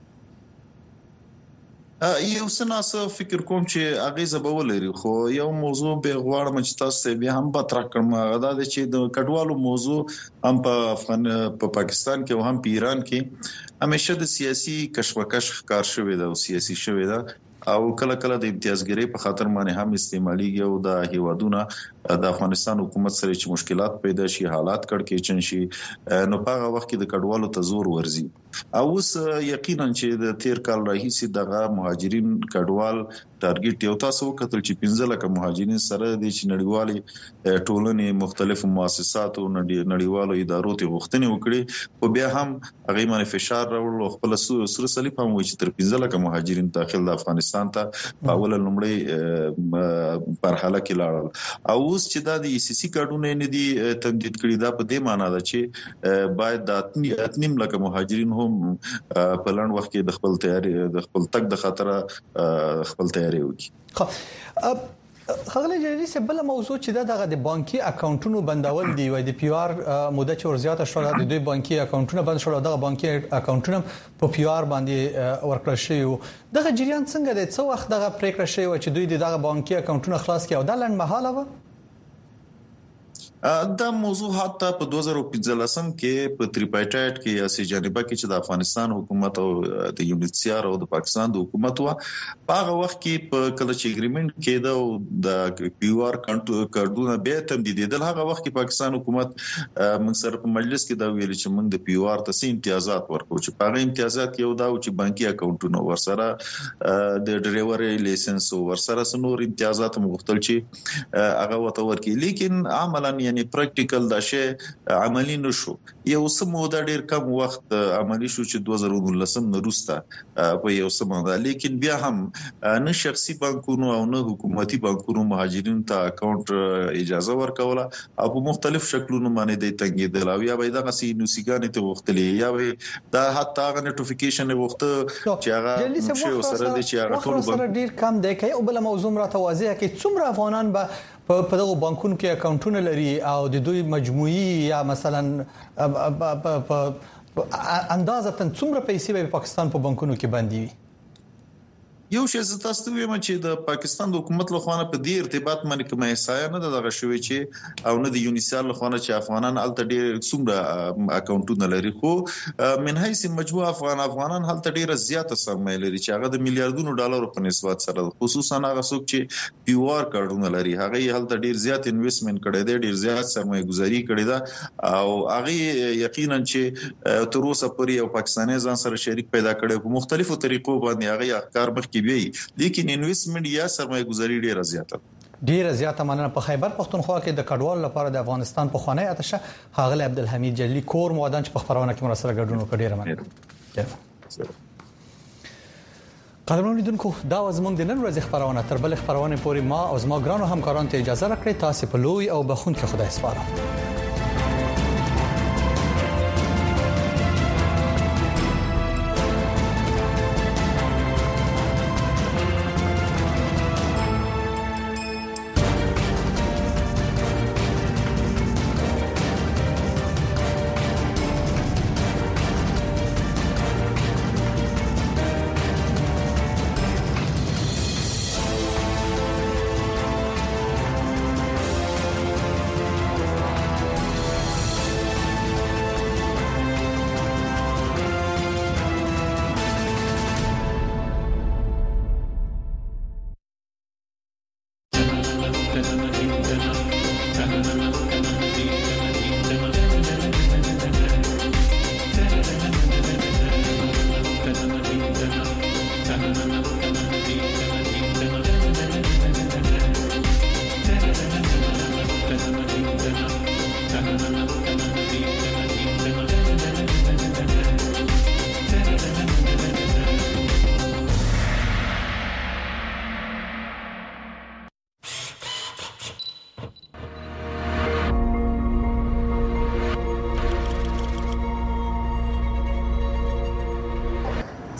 یو څه فکر کوم چې اغیزه به ولري، خو یو موضوع به غواړم چې تاسو بیا هم به تر کوم غدا د چې د کډوالو موضوع هم په افغان په پاکستان کې او هم په ایران کې همیشه د سیاسي کشمکش ښکار شوی دی او سیاسي شوی دی او کله کله د امتیازګری په خاطر باندې هم استعماليږي او د هیوادونو د افغانستان حکومت سره چې مشکلات پیدا شي، حالات کړکېچن شي، نو په هغه وخت کې د کډوالو ته زور ورزي. او اوس یقینا چې د تیر کال راهیسي دغه مهاجرین کډوال ټارګټ یو تاسو وکتل چې پنځه لک مهاجرین سره د نړیوالي ټولنې مختلفو مؤسساتو نړیوالو ادارو ته غوښتنې وکړي، او بیا هم هغه باندې فشار راوړل. خپل سره صلیب هم وایي چې تر پنځه لک مهاجرین داخل د افغانستان ته په اول لومړی مرحله کې لاړل. او اوس چې دا د ای سی سی کارډونه نه دي تمدید کړي، دا په دې معنی ده چې باید د اتنیم لک مهاجرین هم په لاند وخت کې د خپل تیاری د خپل تک د خطر خپل تیاری وکړي. خو خغلی جریری سه بل موضوع چې دغه د بانکي اکاونټونو بندول دی وای د پی آر مده چې ورزياته شوه د دوی بانکي اکاونټونه بند شول، دغه بانکي اکاونټونه په پی آر باندې ورکړل شوی. دغه جریان څنګه د څو وخت دغه پریکړه شوی چې دوی دغه بانکي اکاونټونه خلاص کړي او د لند مهاله و؟ دا موضوع حتی په دوه زره پنځلسم کې په تریپایټایټ کې یا سي جانبه کې چې د افغانستان حکومت او د یونیسیار او د پاکستان د حکومت وا په هغه وخت کې په کله چې اګریمنت کېده او د پی او آر کارډونه به تمدیدېدل، هغه وخت کې پاکستان حکومت موږ سره په مجلس کې دا ویل چې موږ د پی او آر ته سي امتیازات ورکو، چې په هغه امتیازات کې یو دا چې بانکي اکاونټونه ورسره د ډرایور لایسنس ورسره سنور امتیازات مغتل چې هغه وته ورکي، لیکن عملاً یعنی پریکټیکل دا شی عملی نشو. یو سمو دا ډیر کم وخت عملی شو چې دوه زره نولسم نه روسته په یو سمو دا، لیکن بیا هم نه شخصي بانکونو او نه حکومتي بانکونو مهاجرین ته اکاونټ اجازه ورکوله او په مختلف شکلونو باندې د تنګیدل، او یا به دا غسی نوسیګانې ته وختلې، یا به دا حتی هغه نوټیفیکیشن وخته چې هغه شی سره د چې هغه ټول سره ډیر کم دی. کوي او بل موضوع را توازیه کې څومره افغانان به په دغه بانکونو کې اکاونټونه لري او د دوی مجموعي یا مثلا په اندازه تن څومره پیسې په پاکستان په بانکونو کې باندې وي؟ یو شی زه تاسو ته وایم چې د پاکستان د حکومت له خوا په دې ارتباط باندې کومه احصایه نه دغه شوی چې او نه د یونیسیار له خوا چې افغانان الته ډیر څومره اکاونټونه لري، خو من حیث مجموع افغان افغانان هلته ډیر زیاته سرمایه لري چې هغه د میلیارډونو ډالرو په نسبت سره، خصوصا هغه څوک چې پی او آر کارډونه لري هغه هلته ډیر زیات انویسټمنټ کړی دی، ډیر زیات سرمایه گذاري کړې ده، او هغه یقینا چې تر اوسه پورې یو پاکستاني ځان سره شریک پیدا کړي په مختلفو طریقو باندې هغه افکار مخکې وي، لیکن انویسټمنټ یا سرمایه گذاري ډیره زیاته ډیره زیاته مننه. په خیبر پختونخوا کې د کډوالو لپاره د افغانستان په خوانی اتشه حاغلی عبدالحمید جلیلی کور موادان چې په خبرونه کې مرسته ګډون وکړ، ډیره مننه. قدرمنو لیدونکو، دا زموږ د نن ورځې خبرونه، تر بل خبرونه پورې ما او زما ګرانو همکارانو ته اجازه راکړئ. تاسو په لوی او بخښونکي خدای سپارم.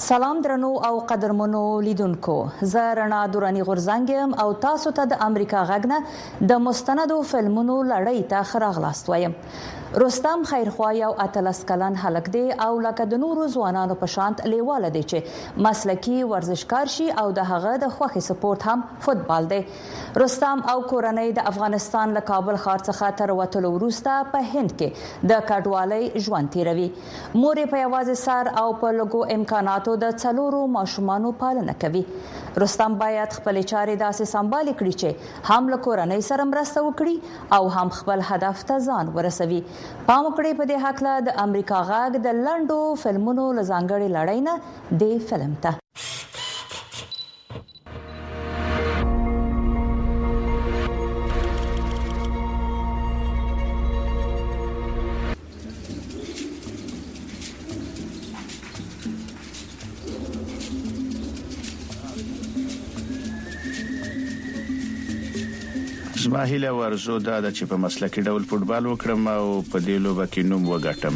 سلام درنو او قدرمنو لیدونکو، زه رڼا دورانی غورزنګم او تاسو ته د امریکا غږنه د مستندو فلمونو لړۍ ته خراغلاست وایم. رستم خیرخوا یو اتلس کلن هلک دی او لکه د نورو ځوانانو په شانت لیواله دی چې مسلکی ورزشکار شي او د هغه د خوښي سپورت هم فوتبال دی. رستم او کورنۍ د افغانستان له کابل ښار څخه تر وتلو وروسته په هند کې د کډوالۍ ژوند تیروي. مور په یوازې سر او په لګو امکاناتو د څلورو ماشومانو پالنه کوي. رستم باید خپل چارې داسې سمبال کړي چې هم له کورنۍ سره مرسته وکړي او هم خپل هدف ته ځان ورسوي. پام وکړئ په دې حق له د امریکا غږ د لنډو فلمونو له ځانګړي لړۍ نه د فلم ته. زما هیله ورزو دا د چې په مسلکي ډول فوتبال وکړم او په دې لوبه کې نوم وګټم.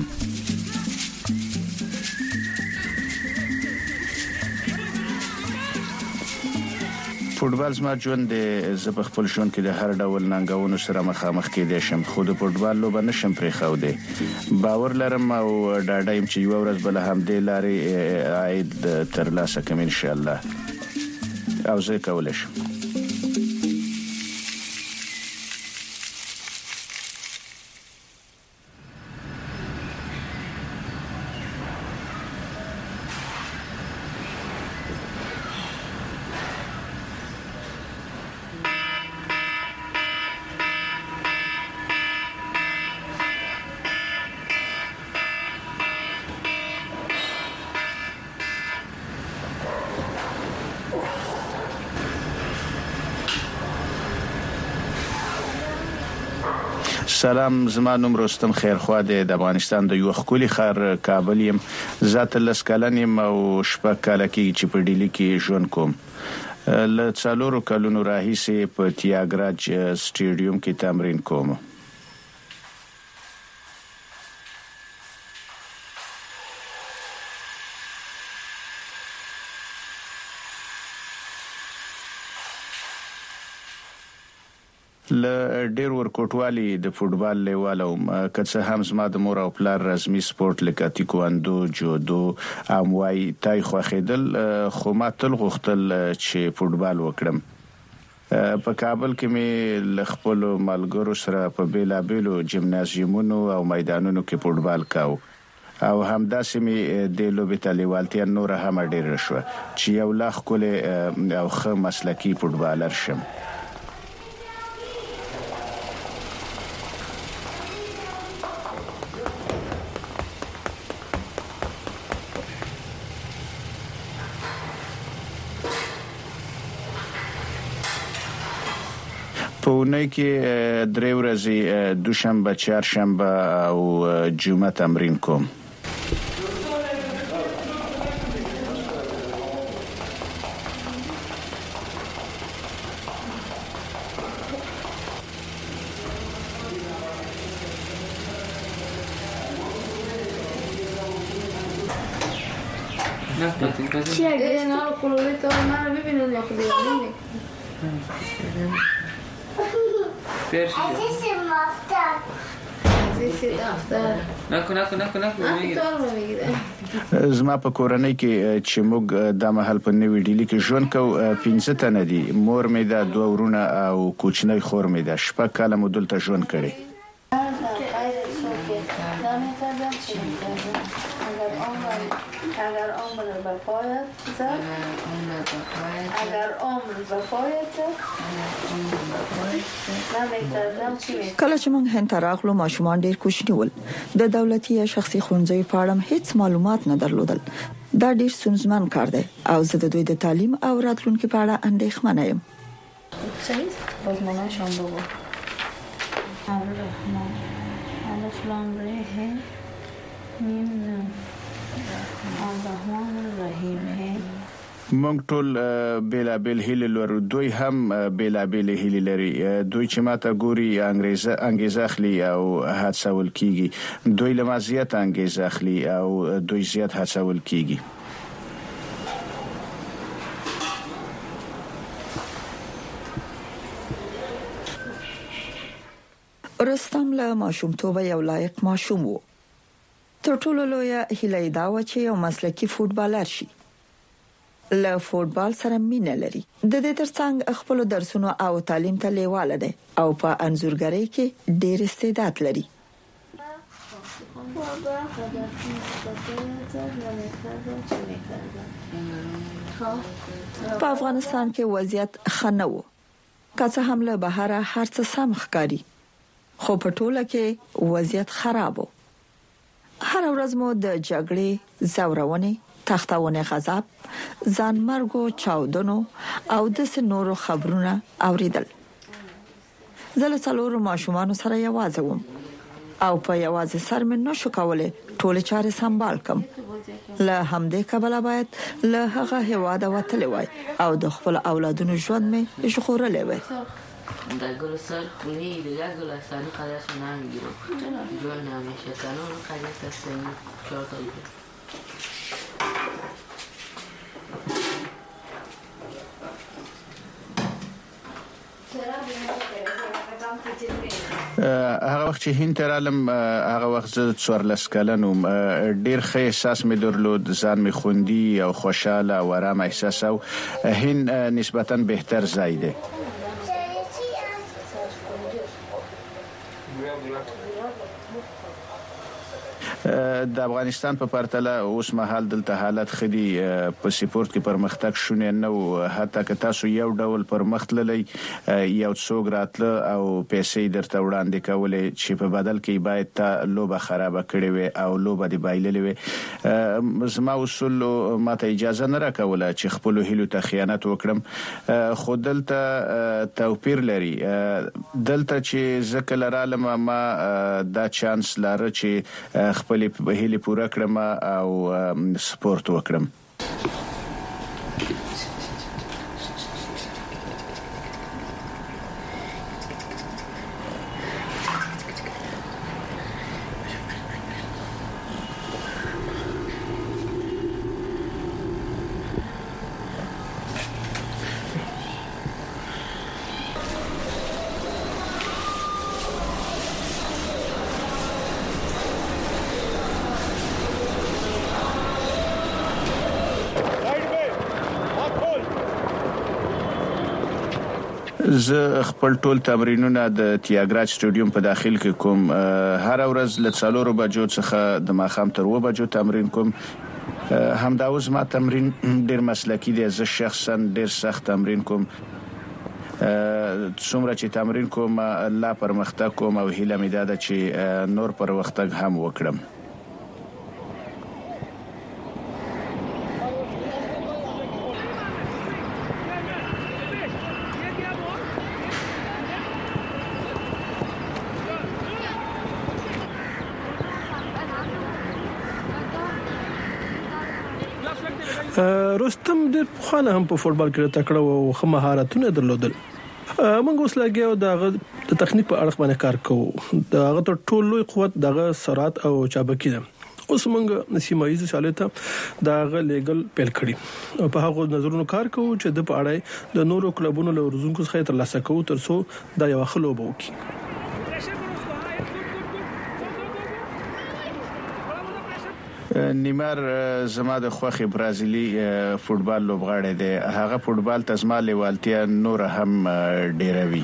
فوتبال زما ژوند دی. زه په خپل ژوند کې د هر ډول ننګونو سره مخامخ کېدای شم، خو د فوتبال لوبه نشم پرېښودی. باور لرم او ډاډه یم چې یو ورځ بل هم دې لارې عاید ترلاسه کوم ان شاء الله، او زه کولای شم. سلام، زما نوم رستم خیرخوا دی. د افغانستان د یو ښکلي ښار کابل یم. زه اتلس کلن یم او شپږ کاله کېږي چې په ډیلي کې ژوند کوم. له څلورو کلونو راهیسې په تیاګراج سټیډیوم کې تمرین کوم. له ډیر ورکوټوالي د فوتبال لیواله وم، که څه هم زما د مور او پلار رسمي سپورت لکه تایکواندو، جودو، اموای تای خوښېدل، خو ما تل غوښتل چې فوتبال وکړم. په کابل کې مې له خپلو ملګرو سره په بیلابیلو جمنازیومونو او میدانونو کې فوتبال کاوه او همداسې مې د لوبې ته لیوالتیا نوره هم ډیره شوه چې یو لا ښکلی او ښه مسلکي فوتبالر شم. په اونۍ کې درې ورځې دوشنبه، چهارشنبه او جمعه تمرین کوم. چی اگه نه رو قلوله تا من رو ببینید یا خودی ببینید عزیزی مفتر عزیزی دفتر نکو نکو نکو نکو میگیره. زما په کورنۍ کې چې موږ د محل په نوې ډیلي کې ژوند کوو پنځه تنه دي. مور مې ده، دوه ورونه او کوچنی خور مې ده. شپږ کاله مو دلته ژوند کړی. اگر عمر به پایت زد اگر عمر به پایت کله چې موږ هند ته راغلو ماشومان ډیر کوچني ول. د دولتي یا شخصي ښوونځیو په اړه هیڅ معلومات نه درلودل. دا ډیر ستونزمن کار دی او زه د دوی د تعلیم او راتلونکي په اړه اندېښمنه یم. صحیح بازمانشان بابا الرحمن الف لام ر ہے میم نون الرحمن الرحیم. موږ ټول بیلابیل هیلې لرو، دوی هم بیلابیل هیلې لري. دوی چې ماته ګوري انګریزه انګیزه اخلي او هڅول کیږي. دوی له ما زیات انګیزه اخلي او دوی زیات هڅول کیږي. رستم له ماشومتوبه یو لایق ماشوم و تر ټولو لوی هیله دا و چې یو مسلکي فوټبالر شي. له فوټبال سره مینه لري. د دې ترڅنګ خپل درسونو او تعلیم ته لیواله ده او په انځورګرۍ کې ډېر استعداد لري. په افغانستان کې وضعیت ښه نه و. که څه هم له بهره هر څه سم ښکاري، خو په ټوله کې وضعیت خراب و. هر ورځ مو د جګړې، زورونې، تختونه غضب، ځانمرګو چاودنو او د نورو خبرونه اوریدل. زه له څلورو ماشومانو سره یوازې وم او په یوازې سر مې نشو کولای ټول چارې سمبال کم. له همدې کبله باید له هغه هواده وتلی وای او د خپل اولادونو ژوند مې ژغورلی وای. در گل سر خونی دیگر گل سری قدرش نمیگیرم جون نمیشه کنون قدرش تستنی چهار تا ایده. هغه وخت چې هند ته رالم هغه وخت زه څوارلس کلن وم. ډېر ښه احساس مې درلود، ځان مې خوندي او خوشاله او آرام احساس او هند نسبتاً بهتر ځای دی. د افغانستان په پرتله اوس مهال دلته حالت خدي په سپورت کې پرمختګ شونه نه او حتی که تاسو یو ډول پرمختللی یو څوک راتله او پیسې درته وړاندې کولې چې په بدل کې باید ته لوبه خراب کړې وي او لوبه دی بایللې وي. زما اصول ماته اجازه نه راکوله چې خپل هیلو ته خیانت وکړم، خو دلته توپیر لري. دلته چې ځکه لرالم ما دا چانس لاره چې خپل هیله پوره کړم او سپورت وکړم. زه خپل ټول تمرینونه د تیاګراج سټوډیوم په داخل کې کوم. هر ورځ له څلورو بجو څخه د ماښام تر اوه بجو تمرین کوم. همدا اوس ما تمرین ډیر مسلکی دی. زه شخصا ډیر سخت تمرین کوم. څومره چې تمرین کوم لا پرمختګ کوم او هیله مې ده چې نور پرمختګ هم وکړم. رستم د خانه هم په فوټبال کې تکړه او خو مهارتونه درلودل. موږ اوس لګیاو د تخنیک په اړه باندې کار کوو. دغه ټول لوی قوت دغه سرعت او چابکي ده. اوس موږ سیمایي شالته دغه لیګل پیل کړی او په هغه نظرونو کار کوو چې د په اړه د نورو کلبونو له ورزونکو څخه تر لاسه کوو ترڅو دا یو خلوب وکړي. نیمار زما د خوخي برازیلی فوټبال لوبغاړی دی. هغه فوټبال ته زما لیوالتیا نور هم ډیروي.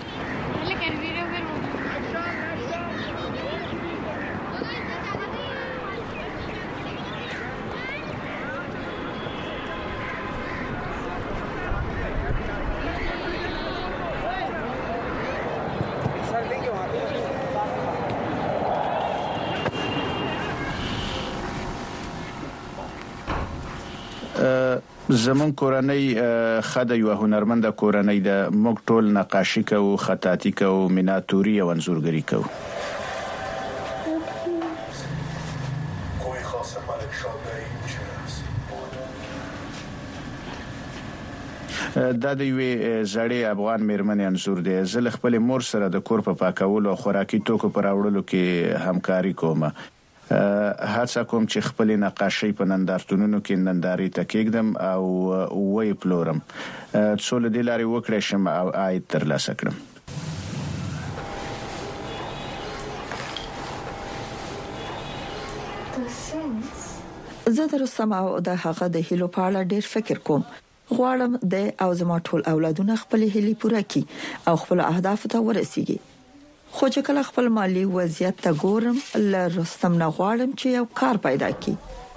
زمون کورنۍ خدای یو هنرمند کورنۍ د موږ ټول نقاشي کوو، خطاطي کوو، میناتوري او انځورګري کوو. دا د یوې زړې افغان میرمنې انځور دی. زه له خپل مور سره د کور په پاکولو او خوراکي توکو پر راوړلو کې همکاري کوم. هڅه کوم چې خپل نقاشي په نندارتونونو کې ننداري تکیږم او وې پلورم څو له دې لارې وکړې شم او عاید ترلاسه کړم. زه د رستم او د هغه د هیلو په اړه ډیر فکر کوم. غواړم د او زما ټول اولادونه خپل هیلې پوره کړي او خپل اهداف ته ورسیږي. خو چې کله خپل مالی وضعیت ته ګورم، ل رستم نه غواړم چې یو کار پیدا کړي.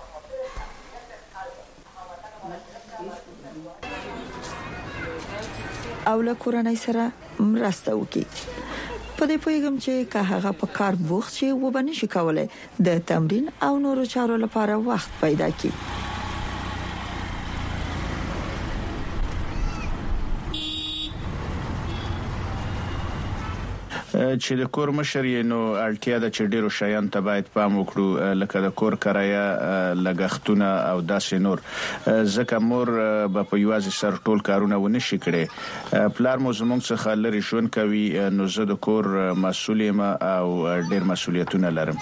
او له کورنۍ سره مرسته وکړي. په دې پوهیږم چې که هغه په کار بوخت شي و به نشي کولای د تمرین او نورو چارو لپاره وخت پیدا کړي. چې د کور مشر یې نو اړتیا ده چې ډیرو شیان ته باید پام وکړو، لکه د کور کرایه، لګښتونه او داسې نور. ځکه مور به په یوازې سر ټول کارونه ونشي کړي. پلار مو زموږ څخه لري ژوند کوي، نو زه د کور مسؤل یم او ډیر مسؤلیتونه لرم.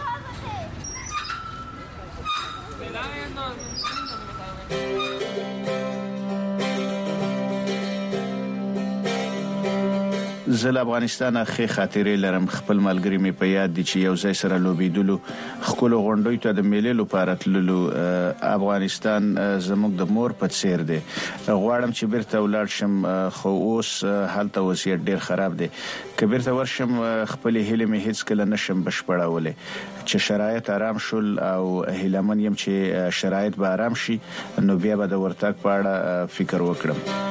زه له افغانستان ښه خاطرې لرم. خپل ملګری مې په یاد دي چې یو ځای سره لوبېدلو، خپل غونډوي ته د میلې لپاره تللو. افغانستان زموږ د مور په څیر دی. غواړم چې بیرته ولاړ شم، خو اوس حالت وضعیت ډیر خراب دی. که بیرته ورشم خپل هیله مې هیڅ کله نشم بشپړولای. چې شرایط آرام شول او هیلمن يم چې شرایط به آرام شي، نو بیا به د ورتګ په اړه فکر وکړم.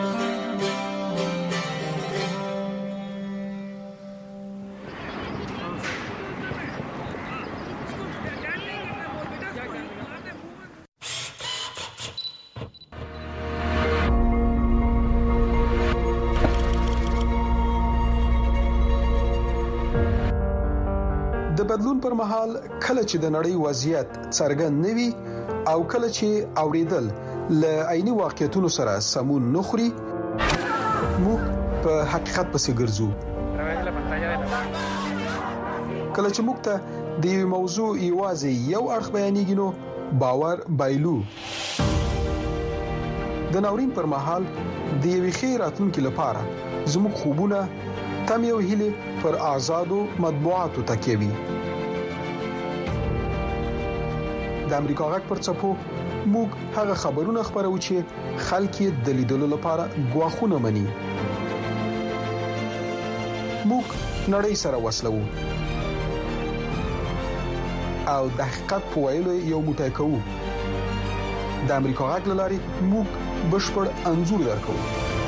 د بدلون پر مهال کله چې د نړۍ وضعیت څرګند نوي او کله چې اوریدل ل عیني واقعیتونو سره سمون نخري، موږ په حقیقت پسې ګرځو. کله چې موږ ته د موضوع ایوازي یو اړخ بیانېږي، نو باور بایلو. د ناورین پر مهال د یوې خیراتونکو لپاره زموږ خوبونه تم یو هیله پر آزادو مطبوعاتو تکیوي. د امریکا غږ پر څپو موږ هغه خبرونه خبرو چې خلک د لیدلو لپاره غواخونه مني. موږ نړۍ سره وصلو او د حقیقت په ویلو یو موټی کوو. د امریکا غږ لاري موږ بشپړ انزور درکو.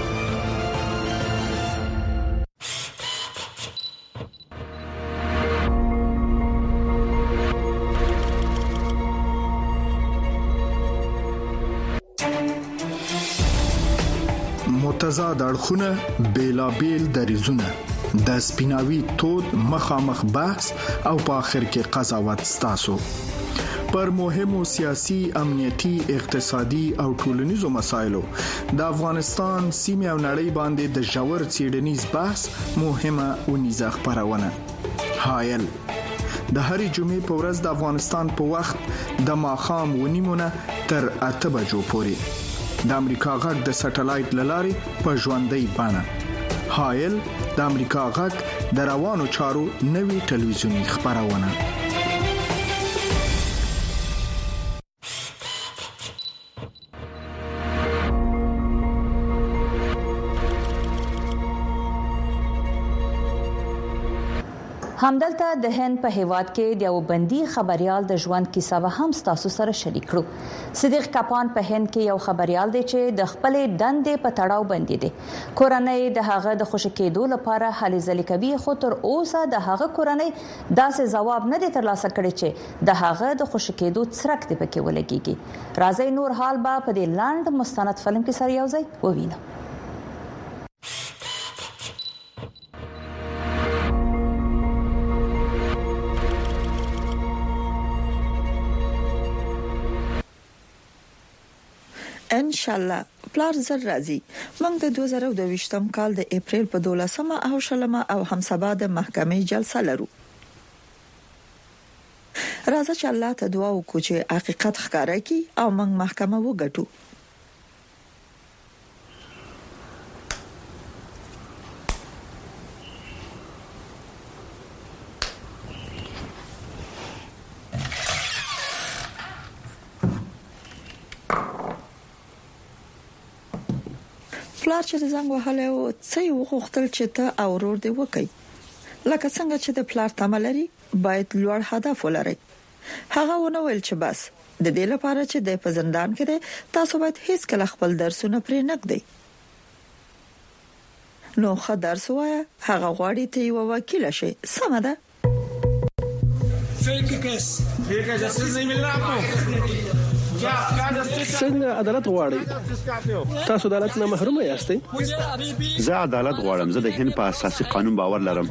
متضاد اړخونه، بیلابیل دریزونه، د سپیناوي تود مخامخ بحث او په اخر کې قضاوت ستاسو پر مهمو سیاسي، امنیتي، اقتصادي او ټولنیزو مسایلو د افغانستان سیمه او نړۍ باندې د ژور څېړنیز بحث مهمه ونیزه خبرونه. حایل د هرې جمعې په ورځ د افغانستان په وخت د ماخام ونیمونه تر اته بجو پورې د امریکا غږ د سټلایټ لاري په ژوندۍ بانه. حایل د امریکا غږ د روانو چارو نوي ټلویزیونی خبرونه. همدلته د هند په هیواد کې د یو بندي خبريال د ژوند کیسه به هم تاسو سره شریک کړو. صدیق کپان په هند کې یو خبريال دی چې د خپل دندې په تړاو بندي دی. کورنۍ د هغه د خوشی کېدو لپاره هلې ځلې کوي، خو تر اوسه د هغه کورنۍ داسې ځواب نه دی ترلاسه کړی چې د هغه د خوشی کېدو څرک دی پکې ولګيږي. راځي نور حال به په دې لاند مستند فلم کې سره یو ځای ووینو. ان شاء الله پلار زر راځي. موږ د دوه زره دوه کال د اپریل په دولسمه او شلمه او همسبا د محکمې جلسه لرو. راځه چې الله ته دعا وکړو چې حقیقت ښکارا کړي او موږ محکمه وګټو. پلار چې زنګ وهله او څه یو غوښتل چې ته اورور دی وکي لکه څنګه چې د پلار تملري باید لوړ هدف ولري. هغه ونه ویل چې بس د دې لپاره چې د پزندان کې تاسو باید هیڅ کله خپل درسونه پرې نکدي. نو خدای سویا هغه غواړي ته یو وکیل شي. سم ده. څنګه عدالت غواړي؟ تاسو عدالت نه محروم یاستئ؟ زه عدالت غواړم. زه د هند په اساسي قانون باور لرم.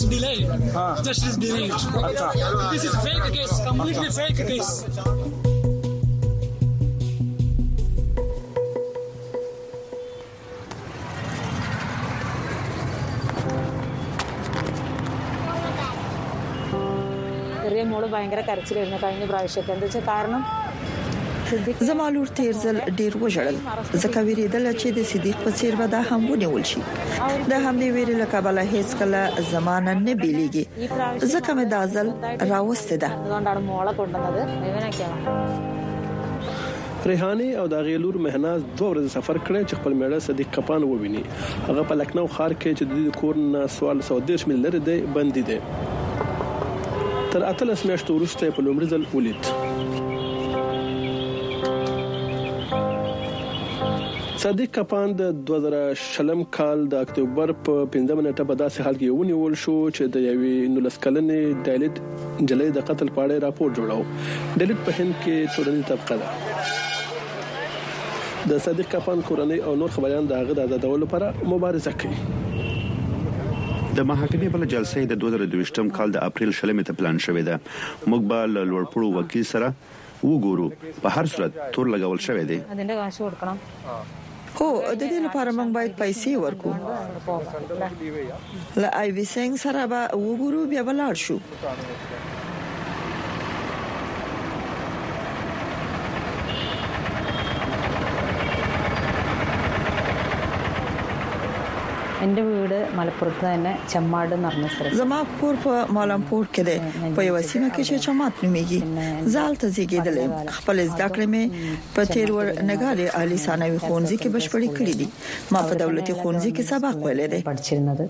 മോള് ഭയങ്കര കരച്ചിലായിരുന്നു കഴിഞ്ഞ പ്രാവശ്യമൊക്കെ. എന്താ വെച്ചാൽ കാരണം زمالور تیرزل ډیر وژړل ځکه ویریدل چې د صدیق په څیر به دا هم ونیول شي. دا هم دی ویری له کابل هیڅ کله زمانه نه بیلیږي ځکه مې دازل راوسته ده. അതുകൊണ്ടാണ് മോളെ കൊണ്ടുവന്നത്. ഇവനൊക്കെയാണ് ریحانه او د غیلور مهناز دوه ورځې سفر کړی چې خپل میړه صدیق کپان وویني. هغه په لکنو ښار کې چې د کور نه سوال سودیش مل لري دی بندي دی. تر اتلس میاشتو وروسته په لومړي ځل ولید. صدیق کپان د دوه زره شلم کال د اکتوبر په پنځمه نیټه په داسې حال کې ونیول شو چې د یوې نولس کلنې ډایلټ جلې د قتل په اړه راپور جوړاو. ډایلټ په هند کې ټولنیزه طبقه ده. د صدیق کپان کورنۍ او نور خبريان د هغه د آزادولو لپاره مبارزه کوي. د محاکمې بل جلسه د دوه زره دویشتم کال د اپریل شلمې ته پلان شوې ده. موږ به لوړپوړو وکیل سره وګورو. په هر صورت تور لګول شوې ده. അതിന്റെ കാശ് കൊടുക്കണം. هو د دې لپاره موږ باید پیسې ورکو. ل آی وی سنگ سره به وګورو بیا بلار شو. എൻ്റെ വീട് മലപ്പുറത്ത് തന്നെ ചെമ്മാട് എന്ന് പറഞ്ഞ സ്ഥലത്ത്. زما کور په مالامپور کې دی په یو سیمه کې چې چمات نومیږي. زال ته زیږیدلې. خپل زده کړې مې په تیر ور نګارې عالی ثانوي ښوونځي کې بشپړې کړې دي. ما په دولتي ښوونځي کې سبق ویلې دي. പഠിച്ചിരുന്നത്.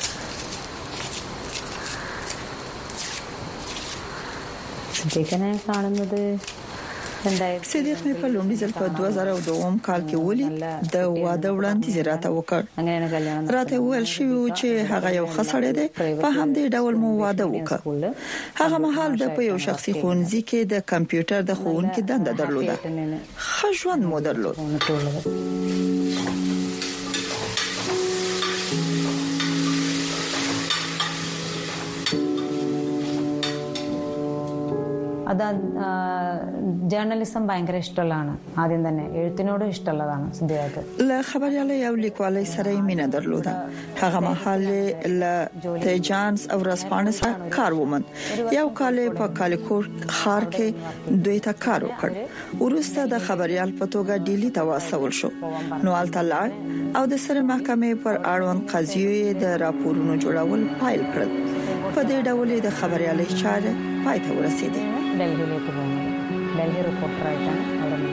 സിദ്ദീഖിനെ കാണുന്നത് صدیق مې په لومړي ځل په دوه زره دوه کال کې ولید. د واده وړاندیز راته وکړ. راته ویل شو چې هغه یو خسړې ده. په هم دې ډول مو واده وکړ. هغه مهال د په یو شخصي ښوونځي کې د کمپیوټر د ښوونکي دنده درلوده. خښوند مو درلود. അത് ജേർണലിസം ഭയങ്കര ഇഷ്ടമുള്ളതാണ്. ആദ്യം തന്നെ എഴുത്തിനോട് ഇഷ്ടമുള്ളതാണ് സിദ്ദീഖ്. له خبريالي او لیکوالۍ سره مینه درلوده. هغه مهال له تجانس او رسپانس کار ومن. یو کال په کالیکور خار کې دوی ته کار وکړ. ورسته د خبريال په توګه ډیلی ته واستول شو. نو التلا او د سره محکمې پر اړوند قضیې د راپورونو جوړول فایل کړل. په دې ډول د خبريالي چارې پای ته ورسېدې. ഡൽഹിയിലേക്ക് പോകുന്നത്. ഡൽഹി റിപ്പോർട്ടറായിട്ടാണ് അവിടെ നിന്നത്.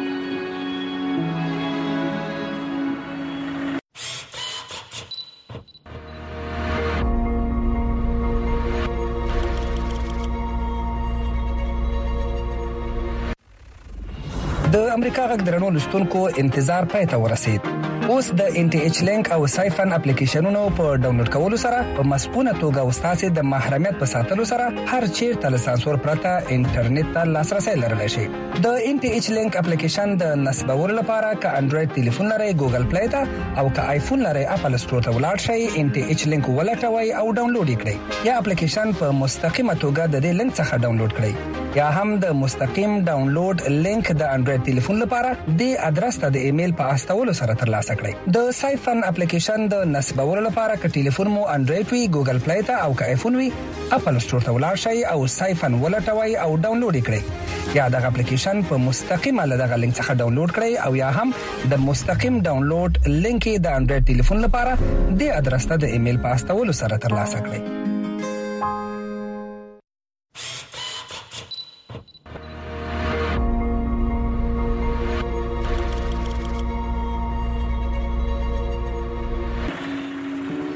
د امریکا غږ درنو لستونکو انتظار پای ته ورسید. اوس د ان ټي ایچ لینک او سایفن اپلیکیشنونو په ډاونلوډ کولو سره په مسپونه توګه وستاسو د محرمیت په ساتلو سره هر چیرته له سانسور پرته انټرنیټ ته لاسرسي لرلی شي. د ان ټي ایچ لینک اپلیکیشن د نصبولو لپاره ک انډراید ټلیفون لري ګوګل پلی ته او ک آیفون لري اپل سټور ته ولاړ شئ. ان ټي ایچ لینک ولټوي او ډاونلوډ کړئ یا اپلیکیشن په مستقیمه توګه د دې لینک څخه ډاونلوډ کړئ یا هم د مستقیم ډاونلوډ لینک د انډراید ټلیفون لپاره د ادرس ته د ایمیل په استولو سره ترلاسه کړئ. د سایفن اپلیکیشن د نصبولو لپاره ک ټلیفون مو انډراید وي ګوګل پلی ته او ک آیفون وي اپل سټور ته ولاړ شئ او سایفن ولټوي او ډاونلوډ کړئ یا د اپلیکیشن په مستقیمه له دغه لینک څخه ډاونلوډ کړئ او یا هم د مستقیم ډاونلوډ لینک د انډراید ټلیفون لپاره د ادرس ته د ایمیل په استولو سره ترلاسه کړئ.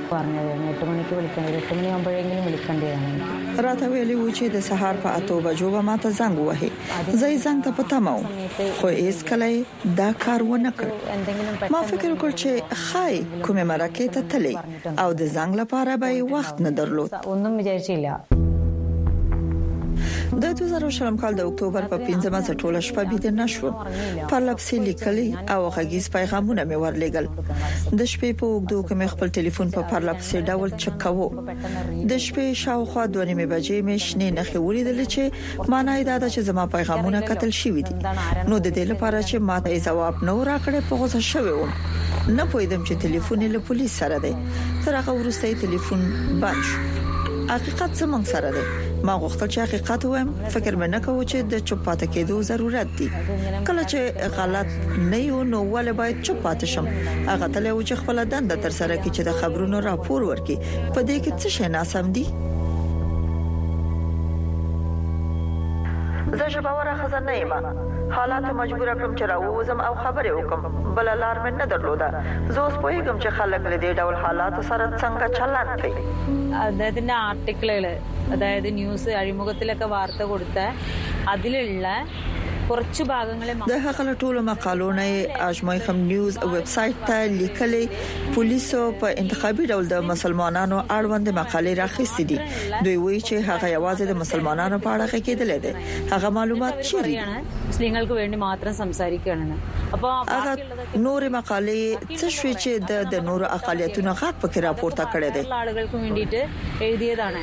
പറഞ്ഞത് എട്ട് മണിക്ക് വിളിക്കേണ്ടത് എട്ട് മണിയാകുമ്പോഴെങ്കിലും വിളിക്കേണ്ടതാണ്. راته ویلي و چې د سهار په اته بجو به ماته زنګ وهي. زه یې زنګ ته پتمو خو هیڅ کله دا کار ونه کړ. ما فکر وکړ چې خای کومه مرکه ته تللی او د زنګ لپاره به وخت نه درلود. ഒന്നും വിചാരിച്ചില്ല. د دوه زره شلم کال د اکتوبر په پنځمه ټوله شپه بيد نشو. پر لپسې لیکلي او غږیز پیغامونه مې ورلېګل. د شپې په وګدو کې مې خپل ټلیفون په پر لپسې ډول چک کاوه. د شپې شاوخوا دوه نیمه بجې مې شنه نخې ولیدل چې معنی دا ده چې زما پیغامونه قتل شوي دي. نو د دې لپاره چې ماته جواب نه راکړې په غوسه شوم. نه پوهیدم چې ټلیفون له پولیس سره دی. تر هغه وروسته ټلیفون بند شو. حقیقت زمونږ سره دی. ما غوښتل چې حقیقت وایم. فکر مې نه کوم چې د چوپ پاتې کېدو ضرورت دی. کله چې غلط نه یو نو ولې باید چوپ پاتې شم. هغه تل یو چې خپل دنده تر سره کړي چې د خبرونو راپور ورکړي. په دې کې څه شي ناسم دي؟ زه شپاوره خزانه یم. حالات مجبور کړم چې راووزم او خبرې وکم. بل لار مې نه درلوده. زه اوس پوهیږم چې خلک له دې ډول حالات سره څنګه چلند کوي. അദ്ദേഹത്തിന്റെ ആർട്ടിക്കിളുകൾ അതായത് ന്യൂസ് അഴിമുഖത്തിലൊക്കെ വാർത്ത കൊടുത്ത അതിലുള്ള കുറച്ച് ഭാഗങ്ങളെ د هغه ټولو مقالو نه اجمای خم نیوز ویب سټ ته لیکلي پولیسو په انتخابي ډول د مسلمانانو اړوند مقالې راخېستې دي. دوی وایي چې هغه یوازې د مسلمانانو په اړه کېدل دي. هغه معلومات چیرې മുസ്ലിങ്ങൾക്ക് വേണ്ടി മാത്രം സംസാരിക്കുകയാണ്. അപ്പോൾ هغه نور مقالې څه شوي چې د نور اقالیتونو غږ پکې راپورته کړي دي. ആളുകൾക്ക് വേണ്ടിയിട്ട് എഴുതിയതാണ്.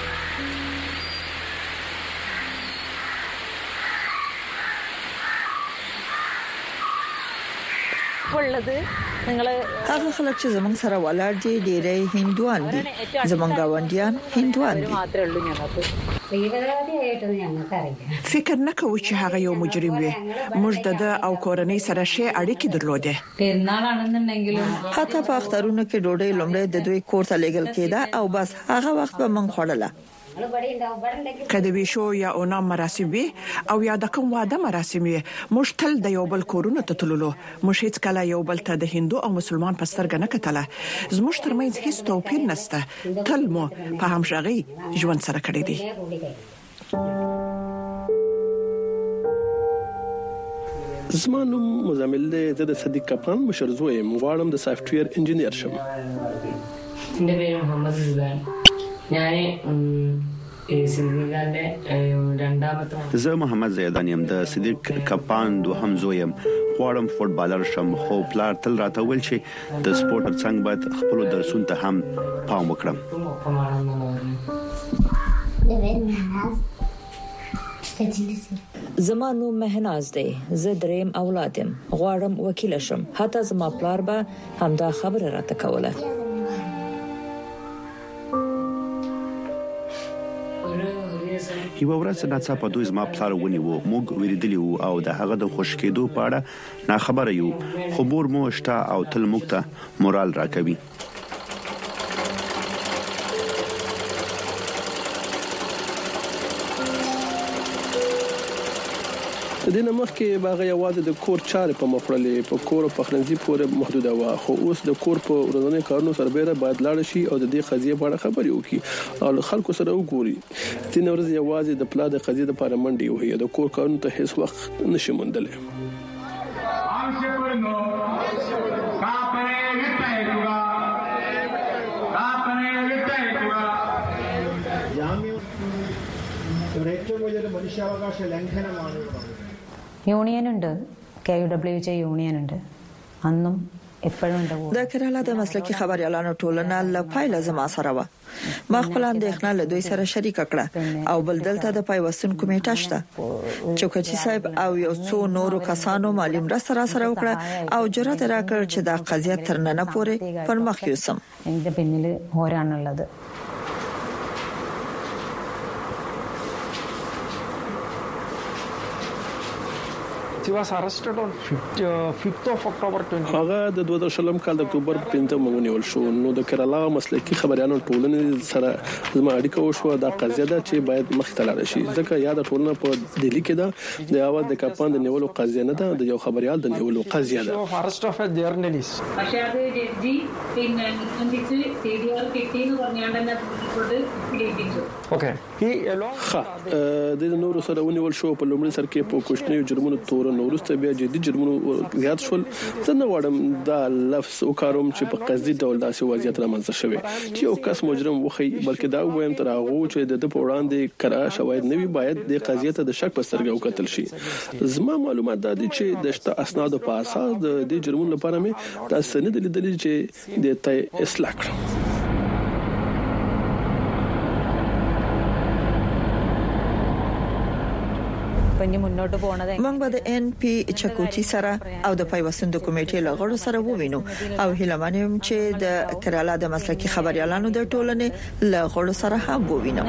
ولده هغه خلک چې زمونږ سره ولاړ دي ډېرې هندوان دي. زمونږ غونډیان هندوان دي. فکر نه کوم چې هغه یو مجرم وي. موږ د او کورنۍ سره شی اړیکې درلوده. حتی په اخترونو کې ډوډۍ لومړی د دوی کور ته لېږل کېده او بس هغه وخت به موږ خوړله. کله وی شو یا اونام مراسم وي او یا د کوم واده مراسم وي موږ تل د یو بل کورونو ته تللو. موږ هیڅ کله یو بل ته د هندو او مسلمان په سترګه نه کتله. زموږ ترمنځ هیڅ توپیر نشته. تل مو په همغږي ژوند سره کړی دی. زما نوم مزمل دی. زه د صدیق کپان مشر زوی یم. غواړم د سافټویر انجینیر شم. എൻ്റെ محمد زبان. یعنی سیندګاله رندامته زه محمد زیدان یم. د صدیق کپان دوهم زویم. غواړم فوټبالر شم خو پلار تل راته ویل چې د سپورت څنګه باید خپل درسونه ته هم پام وکړم. زما نوم مهناز دی. زه دریم اولادم. غواړم وکیل شم. حتی زما پلار به همدا خبره راته کوله. یو ورځ ناڅاپه دوی زما پلار ونیو. موږ ویریدلی وو او د هغه د خوش کېدو په اړه نه خبره یو. خبر مو شته او تل موږ ته مورال راکوي. د دې مخکې باغ یوازې د کور چارې په مخړلې په کور او پخلنځي پورې محدوده و. خو اوس د کور په ورځنی کارونو سربېره باید لاړ شي او د دې قضیه په اړه خبرې وکړي او خلکو سره وګوري. ځینې ورځې یوازې د پلا د قضیه لپاره منډي وي. د کور کارونو ته هیڅ وخت نشي موندلی. യൂണിയൻ ഉണ്ട്. K U W H union ഉണ്ട്. അന്നും എപ്പോഴും ഉണ്ടാവും. د کراله د مسلکي خبريالانو ټولنه له پایله زما سره و. ما خپل اندېښنه له دوی سره شریک کړه او بل دلته د پایوستون کمیټه شته. چوکچی صاحب او یو څو نورو کسانو مالی مرسته را سره وکړه او جرأت راکړ چې دا قضیه تر نن پورې پر مخ یوسم. ഇതിന്റെ പിന്നിൽ ഓരാണുള്ളത്. He was arrested on fifth of October twenty. هغه د دوه زره شلم کال د اکتوبر په پنځمه ونیول شو. نو د کرالا مسلکي خبريالانو ټولنې سره زما اړیکه وشو د قضیه ده چې باید مخ ته لاړ شي. ځکه یا د ټولنه په دلی کې ده د اواز د کپان د نیولو قضیه نه ده، د یو خبريال د نیولو قضیه ده. Arrest of a journalist. പക്ഷേ ജഡ്ജി പിന്നെ അനുസരിച്ച് സിഡിആർ കിട്ടിയെന്ന് പറഞ്ഞാണ്ടെന്നെ റിപ്പോർട്ട് പിടിപ്പിച്ചു. Okay. He along د نورو سره ونیول شو په لومړي سر کې په کوښښنیو جرمونو تور نورسته بیا جدي جرمونو زیات شول. زه نه وړم دا لفظ وکاروم چې په قصدي ډول داسې وضعیت رامنځته شوی چې یو کس مجرم وخی، بلکې دا وایم تر هغه چې د په وړاندې کرا شواهد نه وي باید د قضیه ته د شک په سترګه وکتل شي. زما معلومات دا دي چې د شته اسناد په اساس د دې جرمونو لپاره مې دا سند لیدل چې د تای اصلاح کړ. موږ به د ان پی چکوتی سره او د پیوستون کمیټې لغړو سره ووینو او هیلمانیم چې د کرالا د مسلکي خبريالانو د ټولنې لغړو سره هم ووینو.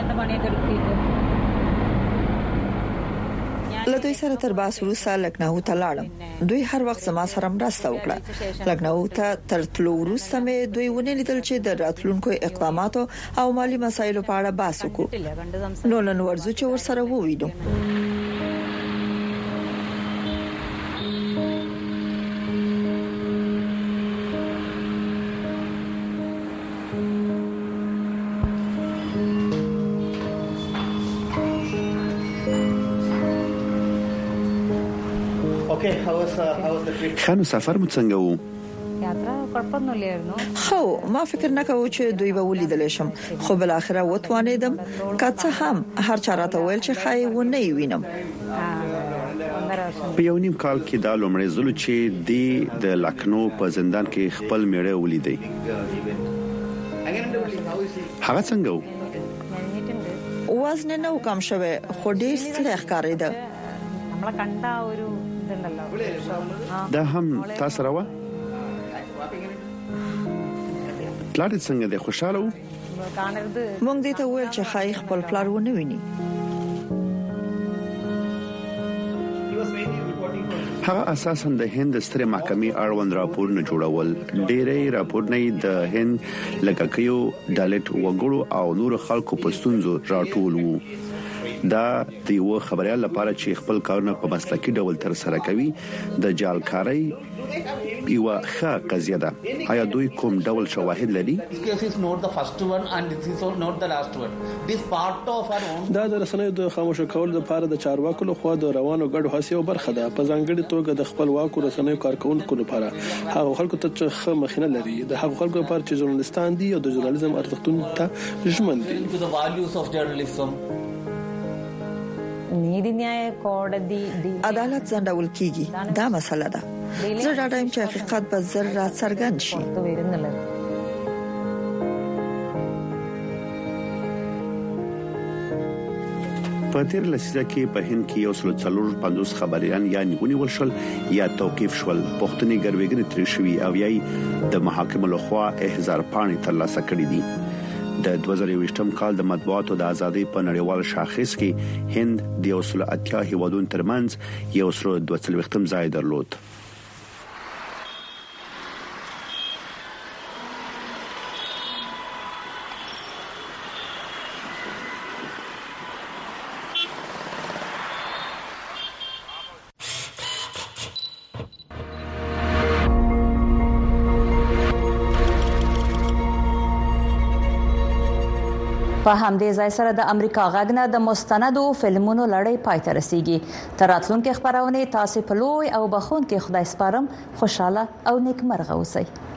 لدوی سره تر باسو وروسته لکنهو ته لاړم. دوی هر وخت زما سره مرسته وکړه. لکنهو ته تر تلو وروسته مې دوی ونه لیدل چې د راتلونکو اقداماتو او مالی مسایلو په اړه بحث وکړو. نو نن ورځو چې ورسره ووینو. خانو سفر مو څنګه وو؟ یاترا کړپنو لرنو. خو ما فکر نه کوم چې دوی به ولیدل شم، خو بل اخره وتوانیدم کڅه هم هر چارته ویل چې خای و نه وینم. په یو نیم کال کې دا لومړی ځل چې د لکنو په زندان کې خپل میړه ولیدي. هغه څنګه وو؟ وزن نه کم شوه خو ډیر ستړی ښکارېده. همړه کنده ഒരു دا هم تاسو راو؟ پلار څنګه د خوشاله وو؟ مونږ دې ته ویل چې خای خپل پلار ونه ویني. هغه اساسا د هند ستره محکمې اړوند راپورونه جوړول. ډېرې راپورونه د هند لکهکیو ډالټ وګړو او نور خلکو په ستونزو راټول وو. دا د یو خبريال لپاره چې خپل کارونه په مسلکي ډول تر سره کوي د جالکاري یو ښه قضیه ده. آیا دوی کوم ډول شواهد لري؟ دا د رسنیو د خاموش کولو لپاره د چارواکو لخوا د روانو ګډو هڅو برخه ده. په ځانګړي توګه د خپل واکو رسنیو کارکونکو لپاره هغه خلکو ته چې مخینه لري، د هغه خلکو لپاره چې ژورنالیستان دي او د ژورنالیزم ارزښتونو ته ژمن دي. نیدی نیای کوډدی عدالت ځنډول کیږي، دا مسله ده. زه دا ټایم چې حقیقت به زر را څرګند شي. په تیر لسیزه کې په هند کې یو سل څلور پنځوس خبريان یا نیونیول شول یا توقيف شول. پښتني ګروېګنې تر شوي او یای د محاکمو لخوا احضار پاڼې ترلاسه کړې دي. د دوه زره یوویشتم کال د مطبوعاتو د ازادۍ په نړیوال شاخص کې هند د یو سل اتیا هیوادونو ترمنځ یو سل دوه څلوېښتم ځای درلود. په همدې ځای سره د امریکا غږنه د مستندو فلمونو لړۍ پای ته رسیدي. تر راتلونکي خبرونه تاسو په لوی او بخون کې خدای سپارم. خوشاله او نیکمرغه اوسئ.